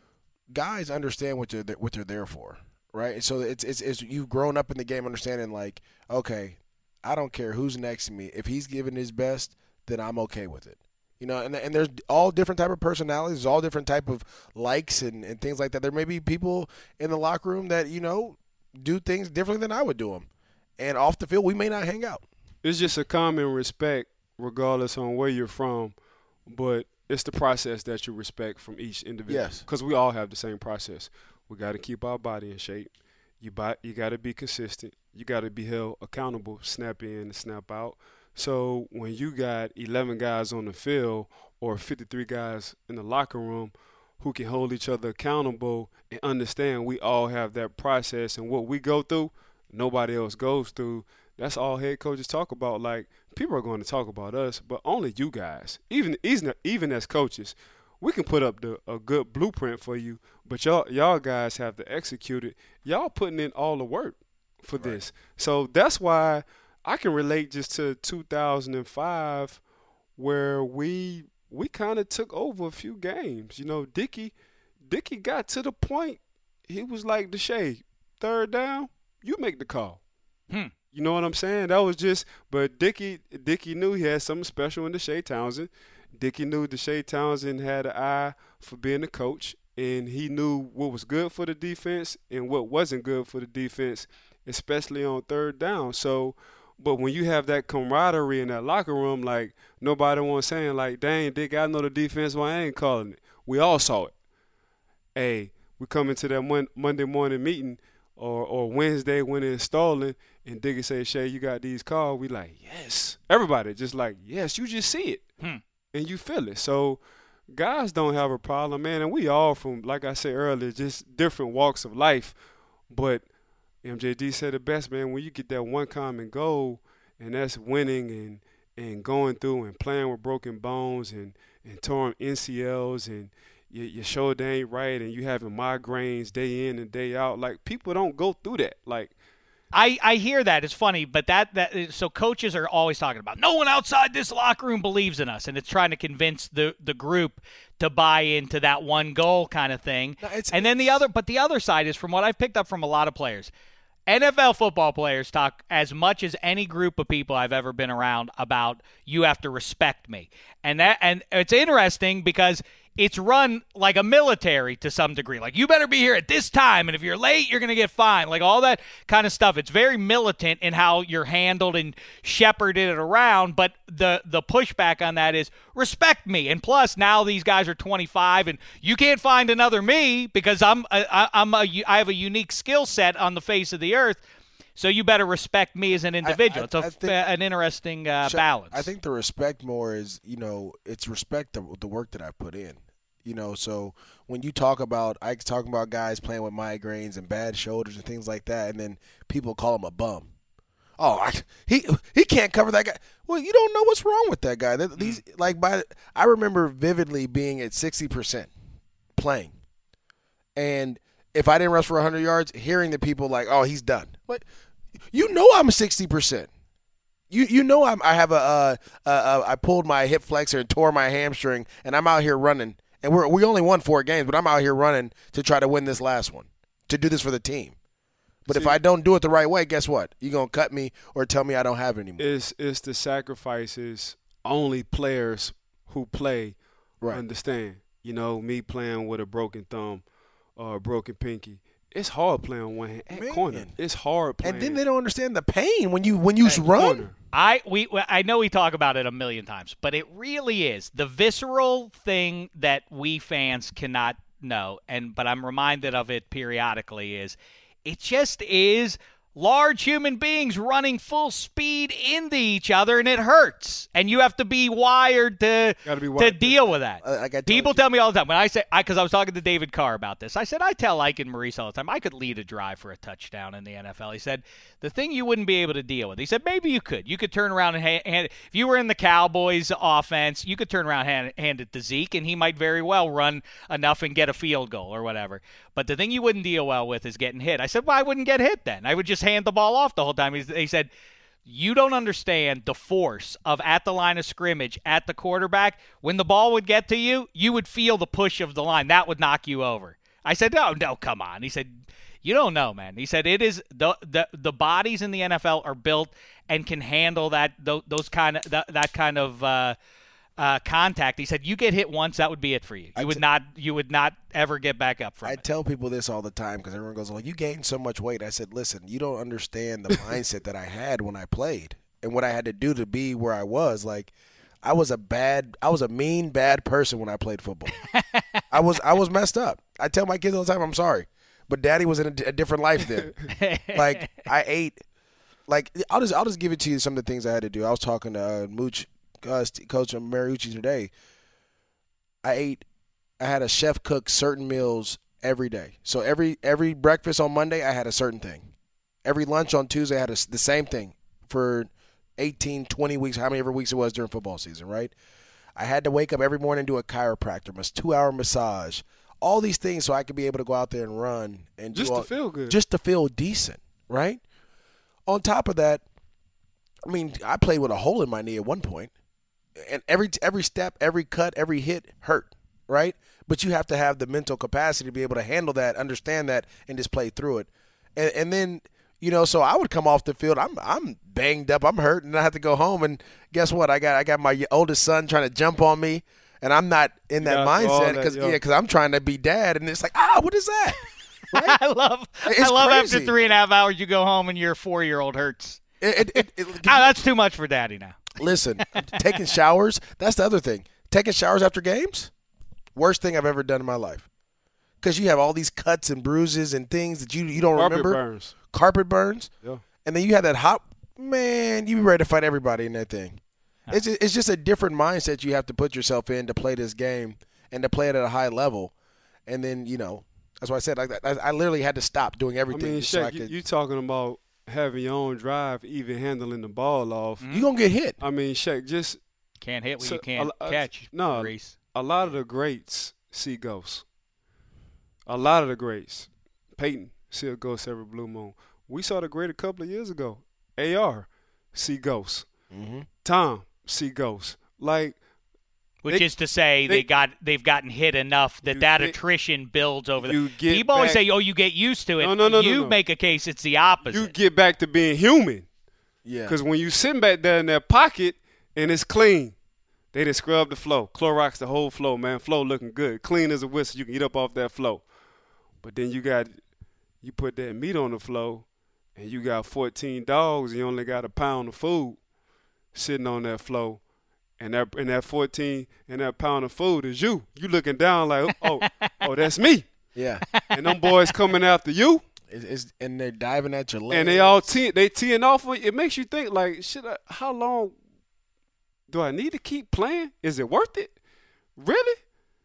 guys understand what they're what they're there for, right? And so it's it's, it's you've grown up in the game understanding like, okay, I don't care who's next to me. If he's giving his best, then I'm okay with it. You know, and and there's all different type of personalities, all different type of likes and, and things like that. There may be people in the locker room that, you know, do things differently than I would do them. And off the field, we may not hang out. It's just a common respect, regardless on where you're from, but it's the process that you respect from each individual. Yes. Because we all have the same process. We got to keep our body in shape. You buy, you got to be consistent. You got to be held accountable, snap in and snap out. So when you got eleven guys on the field or fifty-three guys in the locker room who can hold each other accountable and understand we all have that process, and what we go through, nobody else goes through, that's all head coaches talk about. Like, people are going to talk about us, but only you guys. Even even, even as coaches, we can put up the, a good blueprint for you, but y'all y'all guys have to execute it. Y'all putting in all the work for this. So that's why I can relate just to two thousand five, where we we kind of took over a few games. You know, Dickey, Dickey got to the point, he was like, Deshae, third down, you make the call. Hmm. You know what I'm saying? That was just – but Dickey, Dickey knew he had something special in Deshae Townsend. Dickey knew Deshae Townsend had an eye for being a coach, and he knew what was good for the defense and what wasn't good for the defense, especially on third down. So – but when you have that camaraderie in that locker room, like, nobody was saying, like, dang, Dick, I know the defense, why I ain't calling it. We all saw it. Hey, we come into that mon- Monday morning meeting or, or Wednesday when they're installing, and Dick say, Shay, you got these calls. We like, yes. Everybody just like, yes, you just see it. Hmm. And you feel it. So guys don't have a problem, man. And we all from, like I said earlier, just different walks of life. But M J D said it best, man, when you get that one common goal, and that's winning and, and going through and playing with broken bones and, and torn N C Ls, and your, your shoulder ain't right, and you having migraines day in and day out. Like, people don't go through that. Like, I, I hear that. It's funny, but that, that so coaches are always talking about no one outside this locker room believes in us, and it's trying to convince the, the group to buy into that one goal kind of thing. No, it's- and then the other, but the other side is, from what I've picked up from a lot of players, N F L football players talk as much as any group of people I've ever been around about you have to respect me. And that and it's interesting because it's run like a military to some degree. Like, you better be here at this time, and if you're late, you're going to get fined. Like, all that kind of stuff. It's very militant in how you're handled and shepherded it around, but the the pushback on that is respect me. And plus, now these guys are twenty-five, and you can't find another me because I'm a, I, I'm a, I have a unique skill set on the face of the earth. So you better respect me as an individual. I- it's a, I think- an interesting uh, Sure. balance. I think the respect more is, you know, it's respect the, the work that I put in. You know, so when you talk about, Ike's talking about guys playing with migraines and bad shoulders and things like that, and then people call him a bum. Oh, I, he he can't cover that guy. Well, you don't know what's wrong with that guy. That, these like by I remember vividly being at sixty percent playing, and if I didn't rush for one hundred yards, hearing the people like, "Oh, he's done." But you know, I'm sixty percent. You you know I'm, I have a uh, uh, uh, I pulled my hip flexor and tore my hamstring, and I'm out here running. And we we only won four games, but I'm out here running to try to win this last one, to do this for the team. But See, if I don't do it the right way, guess what? You're going to cut me or tell me I don't have it anymore. it's, it's the sacrifices only players who play Right. understand. You know, me playing with a broken thumb or a broken pinky. It's hard playing one hand at Man. corner. It's hard playing. And then they don't understand the pain when you when you at run. corner. I we I know we talk about it a million times, but it really is the visceral thing that we fans cannot know. And but I'm reminded of it periodically. Is it just is large human beings running full speed into each other, and it hurts. And you have to be wired to be wired to deal with that. Uh, like I told People you. tell me all the time when I say because I, I was talking to David Carr about this. I said I tell Ike and Maurice all the time I could lead a drive for a touchdown in the N F L. He said the thing you wouldn't be able to deal with. He said maybe you could. You could turn around and hand, hand if you were in the Cowboys offense, you could turn around and hand, hand it to Zeke, and he might very well run enough and get a field goal or whatever. But the thing you wouldn't deal well with is getting hit. I said, well, I wouldn't get hit then. I would just hand the ball off the whole time. He, he said, you don't understand the force of at the line of scrimmage, at the quarterback. When the ball would get to you, you would feel the push of the line. That would knock you over. I said, no, no, come on. He said, you don't know, man. He said, it is the the, the bodies in the N F L are built and can handle that those, those kind of that, that kind of uh, uh, contact. He said, you get hit once, that would be it for you. You I would t- not you would not ever get back up from I it. tell people this all the time because everyone goes, well, you gained so much weight. I said, listen, you don't understand the mindset that I had when I played and what I had to do to be where I was. Like, I was a bad, I was a mean, bad person when I played football. I was I was messed up. I tell my kids all the time, I'm sorry. But Daddy was in a, a different life then. Like, I ate. Like, I'll just I'll just give it to you some of the things I had to do. I was talking to uh, Mooch, uh, Coach Mariucci today. I ate. I had a chef cook certain meals every day. So every every breakfast on Monday, I had a certain thing. Every lunch on Tuesday, I had a, the same thing for eighteen, twenty weeks, how many ever weeks it was during football season, right? I had to wake up every morning and do a chiropractor, a two-hour massage, all these things so I could be able to go out there and run. and Just do all, to feel good. Just to feel decent, right? On top of that, I mean, I played with a hole in my knee at one point, and every every step, every cut, every hit hurt, right? But you have to have the mental capacity to be able to handle that, understand that, and just play through it. And, and then, you know, so I would come off the field, I'm I'm banged up, I'm hurt, and I have to go home. And guess what? I got I got my oldest son trying to jump on me, and I'm not in You that gotta do all mindset that, because yo. yeah, because I'm trying to be dad, and it's like, ah, what is that? Right? I love It's I love crazy. after three and a half hours you go home and your four-year-old hurts. It, it, it, it, Ah, that's too much for Daddy now. Listen, taking showers, that's the other thing. Taking showers after games, worst thing I've ever done in my life. Because you have all these cuts and bruises and things that you, you don't Carpet remember. burns. Carpet burns. Yeah. And then you have that hot, man, you be ready to fight everybody in that thing. It's just, it's just a different mindset you have to put yourself in to play this game and to play it at a high level. And then, you know, that's why I said, like, I, I literally had to stop doing I everything. mean, just so I Shaq, you, could, you talking about having your own drive, even handling the ball off. you going to get hit. I mean, Shaq, just Can't hit what So, you can't uh, uh, catch. no. Reese. a lot of the greats see ghosts. A lot of the greats. Peyton see a ghost every blue moon. We saw the great a couple of years ago. A R see ghosts. Mm-hmm. Tom see ghosts. Like, Which They- is to say they, they- got they've gotten hit enough that You that get- attrition builds over. you The, get people always back- say, "Oh, you get used to it." No, no, no, no, You no. make a case it's the opposite. you get back to being human. Yeah. Because when you sitting back there in that pocket and it's clean, they just scrub the flow. Clorox the whole flow, man. Flow looking good. Clean as a whistle. You can eat up off that flow. But then you got, you put that meat on the flow and you got fourteen dogs and you only got a pound of food sitting on that flow. And that, and that fourteen and that pound of food is you. You looking down like, oh, oh, that's me. Yeah. And them boys coming after you. It's, it's, and they're diving at your legs. And they all te- they teeing off. It makes you think like, shit. I, how long do I need to keep playing? Is it worth it? Really?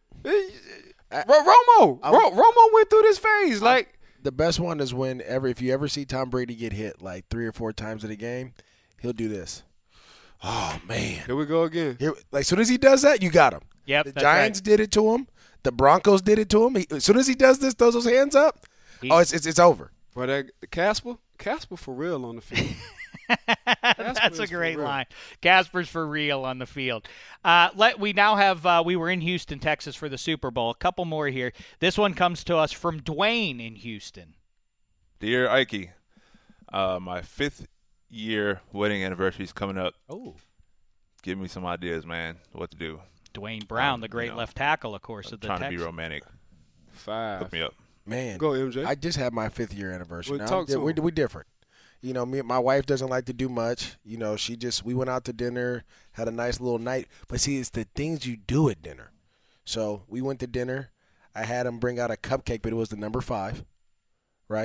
I- Ro- Romo, I- Ro- Romo went through this phase. Like, The best one is when ever if you ever see Tom Brady get hit like three or four times in a game, he'll do this. Oh man! here we go again. Here, like as soon as he does that, you got him. Yep, The that's Giants right. did it to him. The Broncos did it to him. He, as soon as he does this, throws those hands up. He- oh, it's, it's it's over. But that Casper, Casper for real on the field. That's a is for great real. line. Casper's for real on the field. Uh, let we now have uh, we were in Houston, Texas for the Super Bowl. A couple more here. This one comes to us from Dwayne in Houston. Dear Ike, uh, my fifth year wedding anniversary is coming up. Oh, Give me some ideas, man, what to do. Dwayne Brown, Um, the great you know, left tackle, of course, I'm of the trying to Texans. be romantic. Five. Hook me up. Man, Go M J. I just had my fifth year anniversary. Well, now. talk to we him. we different. You know, me my wife doesn't like to do much. You know, she just we went out to dinner, had a nice little night. But see, it's the things you do at dinner. So we went to dinner. I had him bring out a cupcake, but it was the number five, right?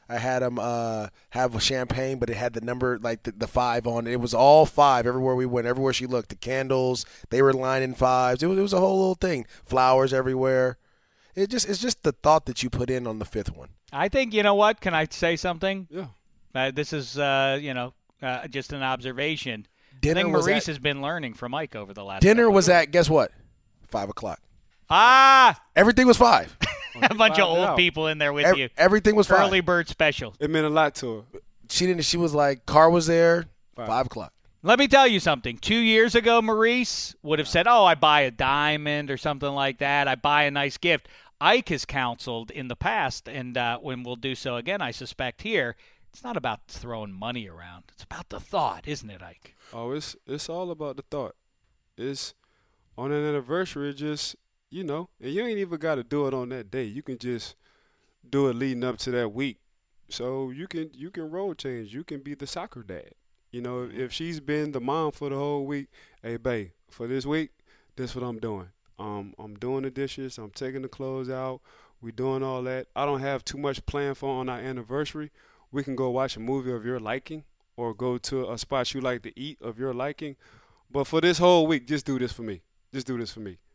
I had them uh, have a champagne, but it had the number, like the, the five on it. It was all five everywhere we went, everywhere she looked. The candles, they were lining fives. It was, it was a whole little thing. Flowers everywhere. It just It's just the thought that you put in on the fifth one. I think, you know what? Can I say something? Yeah. Uh, this is, uh, you know, uh, just an observation. Dinner I think was Maurice at, has been learning from Mike over the last Dinner couple was of at, guess what? Five o'clock. Ah! Everything was five. A bunch of found old out. people in there with Ev- you. Everything was five. Early bird special. It meant a lot to her. She didn't. She was like, car was there, Five. five o'clock. Let me tell you something. Two years ago, Maurice would have said, oh, I buy a diamond or something like that. I buy a nice gift. Ike has counseled in the past, and uh, when we'll do so again, I suspect here, it's not about throwing money around. It's about the thought, isn't it, Ike? Oh, it's it's all about the thought. It's on an anniversary, just, you know, and you ain't even got to do it on that day. You can just do it leading up to that week. So you can you can roll change. You can be the soccer dad. You know, if she's been the mom for the whole week, hey, babe, for this week, this is what I'm doing. Um, I'm doing the dishes. I'm taking the clothes out. We doing all that. I don't have too much planned for on our anniversary. We can go watch a movie of your liking or go to a spot you like to eat of your liking. But for this whole week, just do this for me. Just do this for me.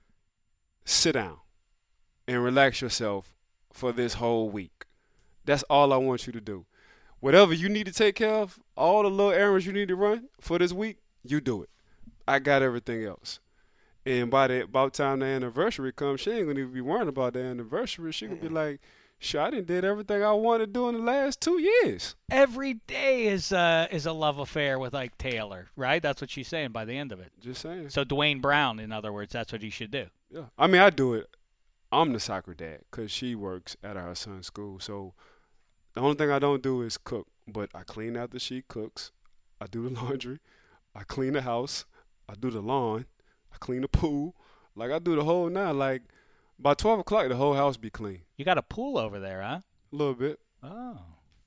Sit down and relax yourself for this whole week. That's all I want you to do. Whatever you need to take care of, all the little errands you need to run for this week, you do it. I got everything else. And by the about time the anniversary comes, she ain't gonna even be worrying about the anniversary. She could be like, sure, I done did everything I wanted to do in the last two years. Every day is uh, is a love affair with Ike Taylor, right? That's what she's saying by the end of it. Just saying. So Dwayne Brown, in other words, that's what he should do. Yeah. I mean, I do it. I'm the soccer dad because she works at our son's school. So the only thing I don't do is cook. But I clean after she cooks. I do the laundry. I clean the house. I do the lawn. I clean the pool. Like, I do the whole nine. Like, by twelve o'clock, the whole house be clean. You got a pool over there, huh? A little bit. Oh,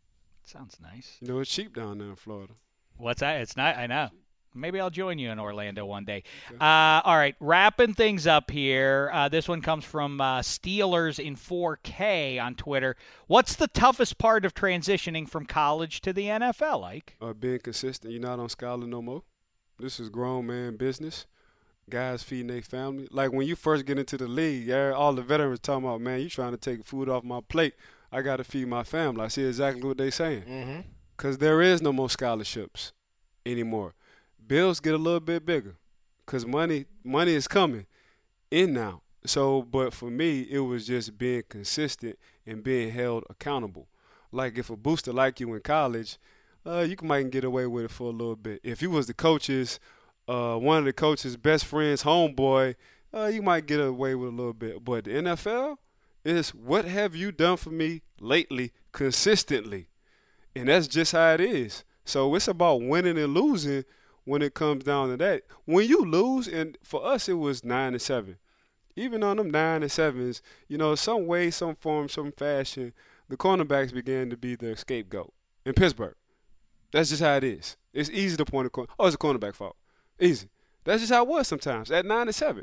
sounds nice. You know, it's cheap down there in Florida. What's that? It's not. I know. Maybe I'll join you in Orlando one day. Uh, all right, wrapping things up here. Uh, this one comes from uh, Steelers in four K on Twitter. What's the toughest part of transitioning from college to the N F L, Ike? Uh, being consistent. You're not on Scholar no more. This is grown man business. Guys feeding their family. Like, when you first get into the league, yeah, all the veterans talking about, man, you trying to take food off my plate. I got to feed my family. I see exactly what they saying. Because mm-hmm. there is no more scholarships anymore. Bills get a little bit bigger because money money is coming in now. So, but for me, it was just being consistent and being held accountable. Like, if a booster like you in college, uh, you might get away with it for a little bit. If you was the coach's, uh, one of the coach's best friend's homeboy, uh, you might get away with a little bit. But the N F L is, what have you done for me lately consistently? And that's just how it is. So it's about winning and losing. When it comes down to that, when you lose, and for us it was nine and seven, even on them nine and sevens, you know, some way, some form, some fashion, the cornerbacks began to be the scapegoat in Pittsburgh. That's just how it is. It's easy to point a corner. Oh, it's a cornerback fault. Easy. That's just how it was sometimes at nine and seven.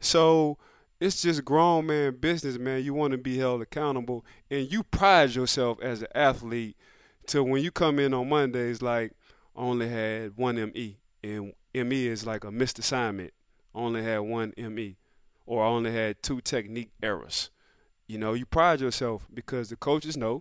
So it's just grown man business, man. You want to be held accountable, and you pride yourself as an athlete till when you come in on Mondays, like, only had one M E. And M E is like a missed assignment. Only had one M E, or only had two technique errors. You know, you pride yourself because the coaches know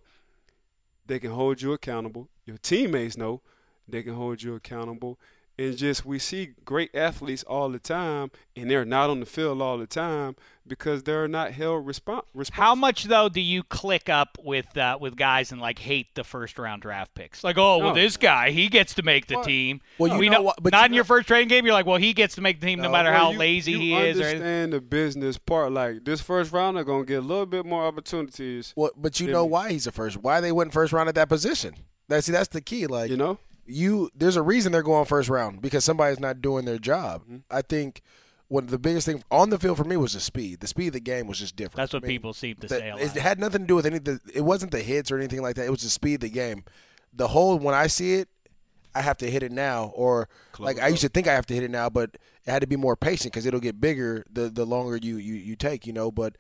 they can hold you accountable. Your teammates know they can hold you accountable. And just, we see great athletes all the time, and they're not on the field all the time because they're not held respons- responsible. How much, though, do you click up with uh, with guys and, like, hate the first-round draft picks? Like, oh, well, No. this guy, he gets to make the Well, team. well, you we know know, what- but not you in know- your first training game, you're like, well, he gets to make the team no, No, matter Well, how you- lazy you he is. Or understand the business part. Like, this first round, they're going to get a little bit more opportunities. Well, but you Didn't know we? why he's a first. Why they went first round at that position? That's see, that's the key. Like, You know? you there's a reason they're going first round because somebody's not doing their job. Mm-hmm. I think one of the biggest thing on the field for me was the speed. The speed of the game was just different. That's what I mean, people seem to the- say a lot. It had nothing to do with any of the. It wasn't the hits or anything like that. It was the speed of the game. The whole when I see it, I have to hit it now, or like I used to think I have to hit it now, but it had to be more patient because it'll get bigger the the longer you you you take. You know, but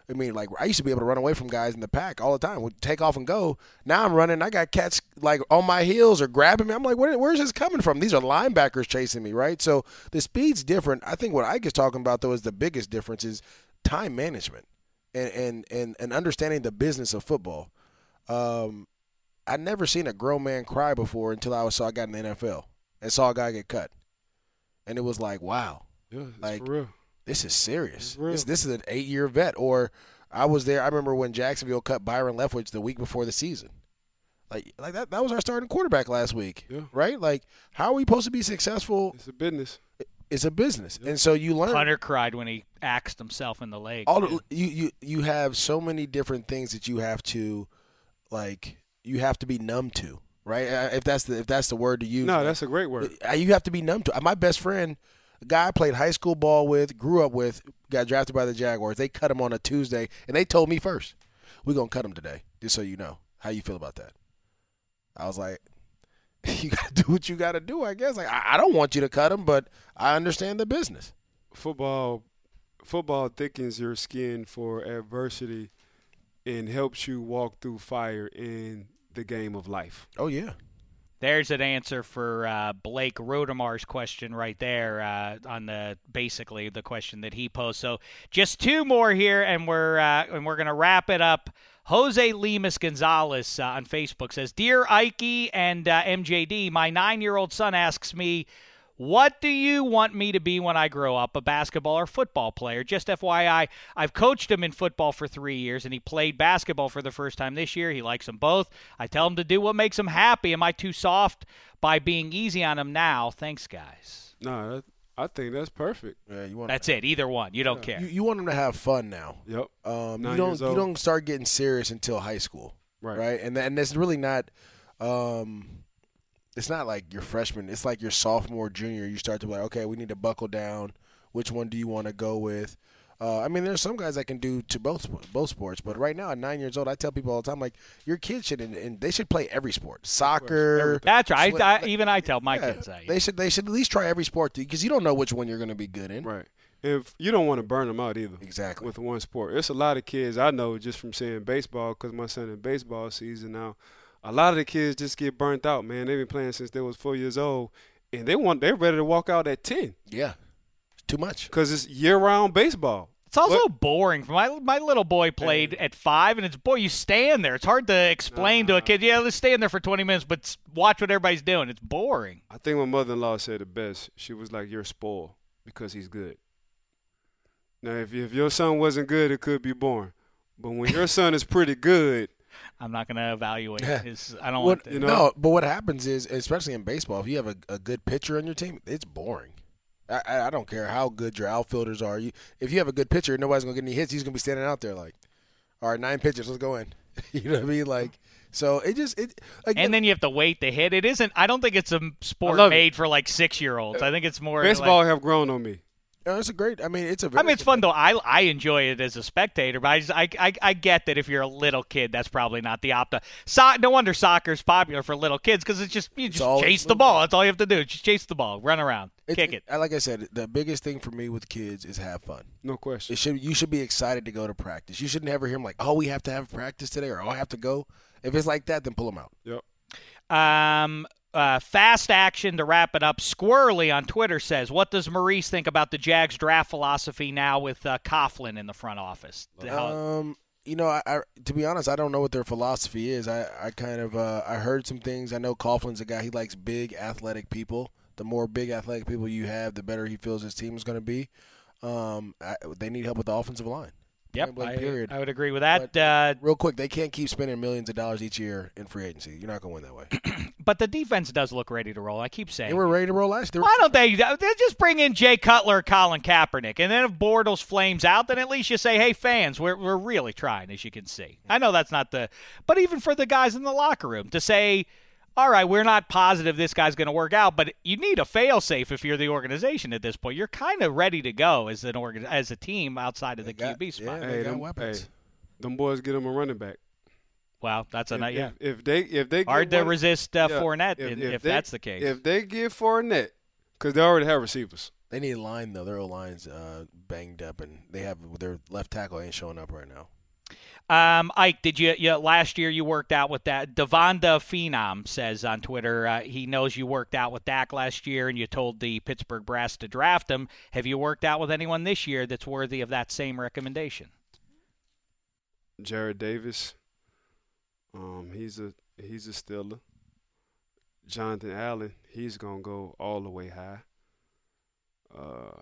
I mean, like, I used to be able to run away from guys in the pack all the time. Would take off and go. Now I'm running. I got cats, like, on my heels or grabbing me. I'm like, where, where's this coming from? These are linebackers chasing me, right? So the speed's different. I think what Ike is talking about, though, is the biggest difference is time management and, and, and, and understanding the business of football. Um, I'd never seen a grown man cry before until I saw I got in the N F L and saw a guy get cut. And it was like, wow. Yeah, it's like, for real. This is serious. Real. This, this is an eight-year vet. Or I was there. I remember when Jacksonville cut Byron Leftwich the week before the season. Like, like that. That was our starting quarterback last week, yeah. right? Like, how are we supposed to be successful? It's a business. It's a business, yeah. and so you learn. Hunter cried when he axed himself in the leg. All the, you you you have so many different things that you have to, like, you have to be numb to, right? If that's the if that's the word to use. No, that's a great word. You have to be numb to. My best friend, a guy I played high school ball with, grew up with, got drafted by the Jaguars. They cut him on a Tuesday, and they told me first, we're going to cut him today, just so you know. How you feel about that? I was like, you got to do what you got to do, I guess. Like, I, I don't want you to cut him, but I understand the business. Football, football thickens your skin for adversity and helps you walk through fire in the game of life. Oh, yeah. There's an answer for uh, Blake Rodemar's question right there uh, on the basically the question that he posed. So just two more here, and we're uh, and we're gonna wrap it up. Jose Lemus Gonzalez uh, on Facebook says, "Dear Ike and uh, M J D, my nine-year-old son asks me, what do you want me to be when I grow up, a basketball or football player? Just F Y I, I've coached him in football for three years, and he played basketball for the first time this year. He likes them both. I tell him to do what makes him happy. Am I too soft by being easy on him now? Thanks, guys." No, that, I think that's perfect. Yeah, you want That's it. Either one. You don't yeah. care. You, you want him to have fun now. Yep. Um, Nine you don't years you old. don't start getting serious until high school, Right. right? And and that's really not. Um, it's not like your freshman. It's like your sophomore, junior. You start to be like, okay, we need to buckle down. Which one do you want to go with? Uh, I mean, there's some guys that can do to both both sports, but right now at nine years old, I tell people all the time, like, your kids should and, and they should play every sport, soccer. That's right. swim- I, I, even I tell my yeah, kids that. They should they should at least try every sport because you don't know which one you're going to be good in. Right. If you don't want to burn them out either. Exactly. With one sport. There's a lot of kids I know just from seeing baseball because my son in baseball season now. A lot of the kids just get burnt out, man. They've been playing since they was four years old, and they want they're ready to walk out at ten Yeah, it's too much. because it's year-round baseball. It's also But- boring. My my little boy played at five, and it's boy, you stand there. It's hard to explain to a kid. Yeah, let's stand there for twenty minutes, but s- watch what everybody's doing. It's boring. I think my mother-in-law said it best. She was like, "You're spoiled because he's good." Now, if if your son wasn't good, it could be boring. But when your son is pretty good, I'm not going to evaluate his. I don't What, want to. you know- no, but what happens is, especially in baseball, if you have a, a good pitcher on your team, it's boring. I, I, I don't care how good your outfielders are. You, if you have a good pitcher, nobody's gonna get any hits. He's gonna be standing out there like, all right, nine pitches, let's go in. You know what I mean? Like, so it just it. Again, And then you have to wait to hit. It isn't. I don't think it's a sport love it. made for like six year olds. I think it's more baseball Like, have grown on me. no, it's a great. I mean, it's a. Very I mean, it's fun though. I I enjoy it as a spectator, but I just, I, I I get that if you're a little kid, that's probably not the opta. So, no wonder soccer's popular for little kids because it's just you just all- chase the ball. That's all you have to do. Just chase the ball, run around, kick it. Like I said, the biggest thing for me with kids is have fun. No question. It should you should be excited to go to practice. You shouldn't ever hear them like, oh, we have to have practice today, or oh, I have to go. If it's like that, then pull them out. Yep. Um, uh, fast action to wrap it up. Squirrely on Twitter says, "What does Maurice think about the Jags draft philosophy now with uh, Coughlin in the front office?" How- Um, you know, I, I to be honest, I don't know what their philosophy is. I, I kind of uh, I heard some things. I know Coughlin's a guy. He likes big athletic people. The more big athletic people you have, the better he feels his team is going to be. Um, I, they need help with the offensive line. Yep, Point blank, I, period. I would agree with that. But- uh, Real quick, they can't keep spending millions of dollars each year in free agency. You're not going to win that way. but the defense does look ready to roll. I keep saying. They were ready to roll last year. Why don't they, they just bring in Jay Cutler or Colin Kaepernick? And then if Bortles flames out, then at least you say, hey, fans, we're, we're really trying, as you can see. I know that's not the – but even for the guys in the locker room to say, all right, we're not positive this guy's going to work out, but you need a fail-safe if you're the organization at this point. You're kind of ready to go as an organ, as a team outside of the got- Q B spot. yeah. They Hey, got them, weapons. hey, them boys get them a running back. Well, that's a If, night, yeah. if, if they if they Hard get to one- resist uh, yeah, Fournette if, if, if if they- that's the case. If they get Fournette, because they already have receivers. They need a line, though. Their O-line's uh, banged up, and they have their left tackle ain't showing up right now. Um, Ike, did you, you last year you worked out with that? Devonda Phenom says on Twitter uh, he knows you worked out with Dak last year and you told the Pittsburgh Brass to draft him. Have you worked out with anyone this year that's worthy of that same recommendation? Jared Davis. Um, he's a he's a Steeler. Jonathan Allen, he's gonna go all the way high. Uh,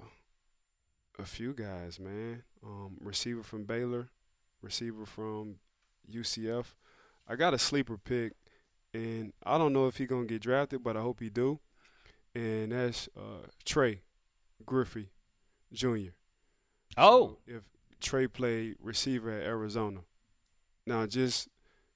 a few guys, man. Um, receiver from Baylor. Receiver from U C F. I got a sleeper pick, and I don't know if he's going to get drafted, but I hope he do. And that's uh, Trey Griffey Junior Oh. So if Trey played receiver at Arizona. Now, just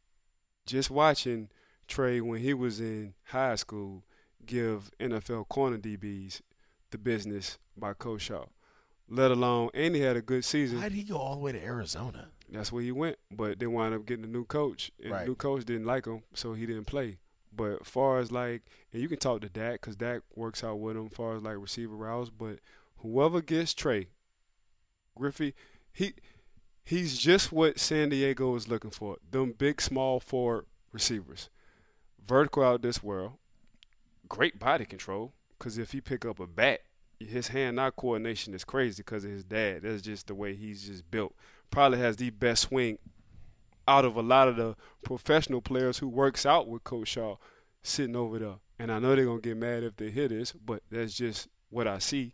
just watching Trey when he was in high school give N F L corner D Bs the business by Coach Shaw, let alone, and he had a good season. Why did he go all the way to Arizona? That's where he went, but they wound up getting a new coach, and right. the new coach didn't like him, so he didn't play. But as far as like, and you can talk to Dak because Dak works out with him as far as like receiver routes, but whoever gets Trey Griffey, he he's just what San Diego is looking for, them big, small forward receivers. Vertical out this world, great body control, because if he pick up a bat, his hand-eye coordination is crazy because of his dad. That's just the way he's just built. Probably has the best swing out of a lot of the professional players who works out with Coach Shaw sitting over there. And I know they're going to get mad if they hear this, but that's just what I see.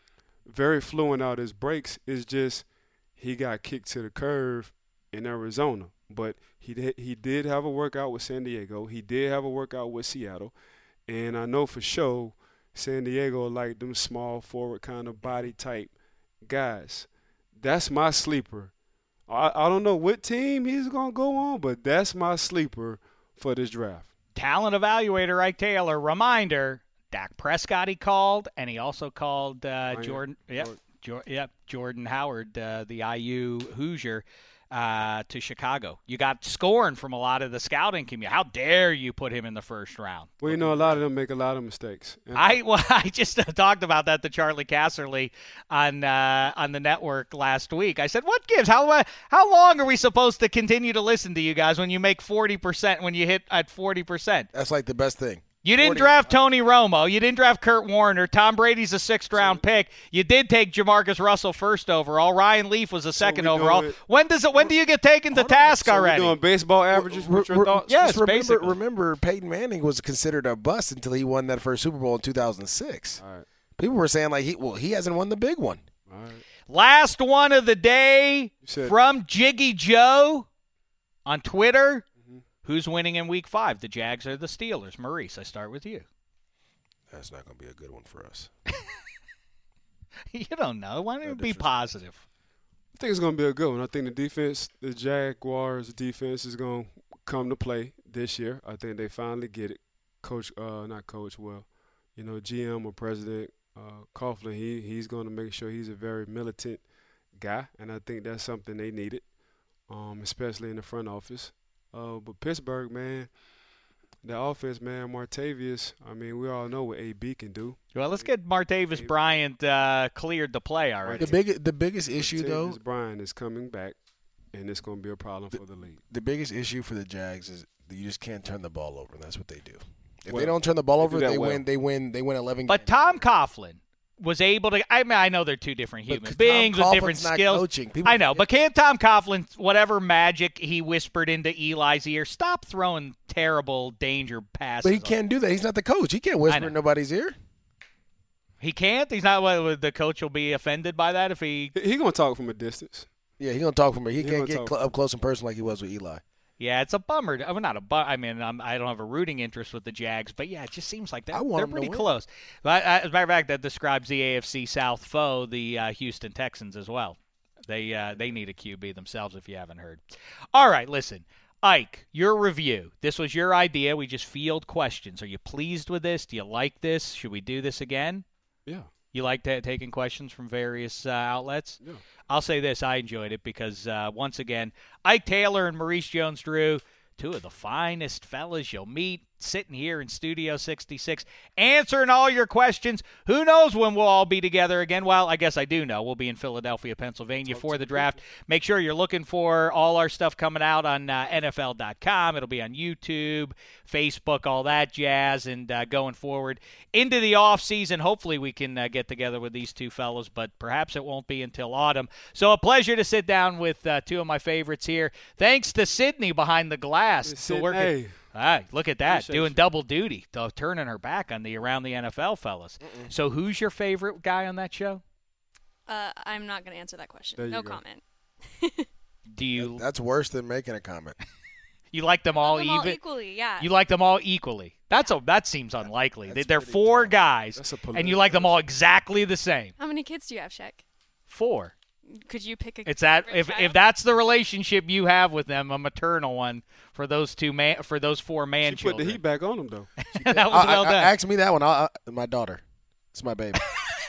Very fluent out his breaks. Is just he got kicked to the curve in Arizona. But he did, he did have a workout with San Diego. He did have a workout with Seattle. And I know for sure San Diego like them small forward kind of body type guys. That's my sleeper. I, I don't know what team he's going to go on, but that's my sleeper for this draft. Talent evaluator Ike Taylor. Reminder, Dak Prescott he called, and he also called uh, oh, yeah. Jordan yep, Jordan. Jo- yep, Jordan Howard, uh, the I U Hoosier, uh, to Chicago. You got scorn from a lot of the scouting community. How dare you put him in the first round? Well, you know, a lot of them make a lot of mistakes. And I well, I just talked about that to Charlie Casserly on uh, on the network last week. I said, "What gives? How uh, how long are we supposed to continue to listen to you guys when you make forty percent? When you hit at forty percent? That's like the best thing. You didn't forty draft Tony Romo. You didn't draft Kurt Warner. Tom Brady's a sixth-round pick. You did take Jamarcus Russell first overall. Ryan Leaf was a second we overall. doing- When does it? When do you get taken to task so already? we're doing baseball averages. Re- What's your re- thoughts? Yes, just remember, basically. remember Peyton Manning was considered a bust until he won that first Super Bowl in two thousand six. All right. People were saying like he well he hasn't won the big one. All right. Last one of the day said- from Jiggy Joe on Twitter. Mm-hmm. Who's winning in Week Five? The Jags or the Steelers? Maurice, I start with you. That's not going to be a good one for us. You don't know. Why don't you No be disrespect. positive? I think it's going to be a good one. I think the defense, the Jaguars defense is going to come to play this year. I think they finally get it. Coach, uh, not coach, well, you know, G M or President uh, Coughlin, he, he's going to make sure he's a very militant guy, and I think that's something they needed, um, especially in the front office. Uh, but Pittsburgh, man, the offense, man, Martavius, I mean, we all know what A B can do. Well, let's get Martavis Bryant uh, cleared to play already. The big the biggest issue though, Martavis Bryant is coming back, and it's going to be a problem for the league. the biggest issue for the Jags is that you just can't turn the ball over, and that's what they do. If Well, they don't turn the ball they over, do that they well. win. They win. They win eleven. But games. Tom Coughlin was able to. I mean, I know they're two different But human Tom beings with different Coughlin's not skills. coaching. People I know, forget- but can't Tom Coughlin, whatever magic he whispered into Eli's ear, stop throwing terrible danger passes? But he can't do that. He's not the coach. He can't whisper know. in nobody's ear. He can't. He's not. What, the coach will be offended by that if he. He, he going to talk from a distance. Yeah, he's gonna talk from her. He, He can't gonna get talk. cl- up close and personal like he was with Eli. Yeah, it's a bummer. I mean, not a bu- I mean, I'm, I don't have a rooting interest with the Jags, but yeah, it just seems like they're, I want they're them to pretty win. close. But, uh, as a matter of fact, that describes the A F C South foe, the uh, Houston Texans, as well. They uh, they need a Q B themselves, if you haven't heard. All right, listen, Ike, your review. This was your idea. We just field questions. Are you pleased with this? Do you like this? Should we do this again? Yeah. You like ta taking questions from various uh, outlets? Yeah. I'll say this. I enjoyed it because, uh, once again, Ike Taylor and Maurice Jones-Drew, two of the finest fellas you'll meet sitting here in Studio sixty-six, answering all your questions. Who knows when we'll all be together again? Well, I guess I do know. We'll be in Philadelphia, Pennsylvania for the draft. Make sure you're looking for all our stuff coming out on uh, N F L dot com. It'll be on YouTube, Facebook, all that jazz, and uh, going forward into the off season. Hopefully we can uh, get together with these two fellows, but perhaps it won't be until autumn. So a pleasure to sit down with uh, two of my favorites here. Thanks to Sydney behind the glass. Still working. Hey. All right, look at that, Appreciate doing you. double duty, though, turning her back on the Around the N F L fellas. Mm-mm. So who's your favorite guy on that show? Uh, I'm not going to answer that question. There you No go. comment. Do you That's worse than making a comment. you like them all Them even? all equally, yeah. You like them all equally? That's a that seems unlikely. They, That's they're pretty four tough. guys, That's a and you political like them all exactly the same. How many kids do you have, Shaq? Four. Could you pick a It's that favorite if if child? that's the relationship you have with them, a maternal one for those two man for those four man She put children. the heat back on them, though. that was I, well I, I, done. ask me that one. I, I, my daughter. It's my baby.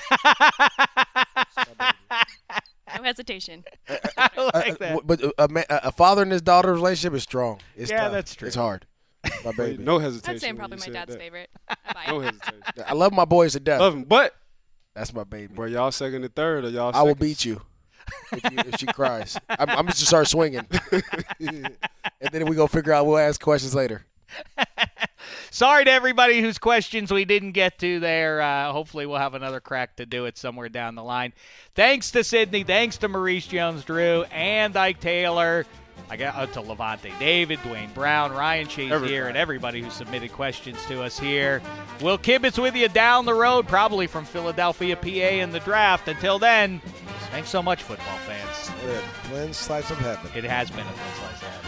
No hesitation. I like Uh, that. But a, ma- a father and his daughter relationship is strong. It's Yeah, tough. that's true. It's hard. My baby. No hesitation. I'd say I'm when probably you my said dad's that. favorite. Bye. No hesitation. I love my boys to death. Love him, but That's my baby. bro, y'all second and third, or y'all? I will second? beat you if, you, if she cries. I'm, I'm just gonna start swinging, and then we go figure out. We'll ask questions later. Sorry to everybody whose questions we didn't get to there. Uh, hopefully we'll have another crack to do it somewhere down the line. Thanks to Sydney. Thanks to Maurice Jones-Drew and Ike Taylor. I got uh, to Levante David, Dwayne Brown, Ryan Shazier, Everybody. and everybody who submitted questions to us here. Will Kibitz with you down the road, probably from Philadelphia, P A in the draft. Until then, thanks so much, football fans. Yeah, twin slice of heaven. It has been a fun slice of heaven.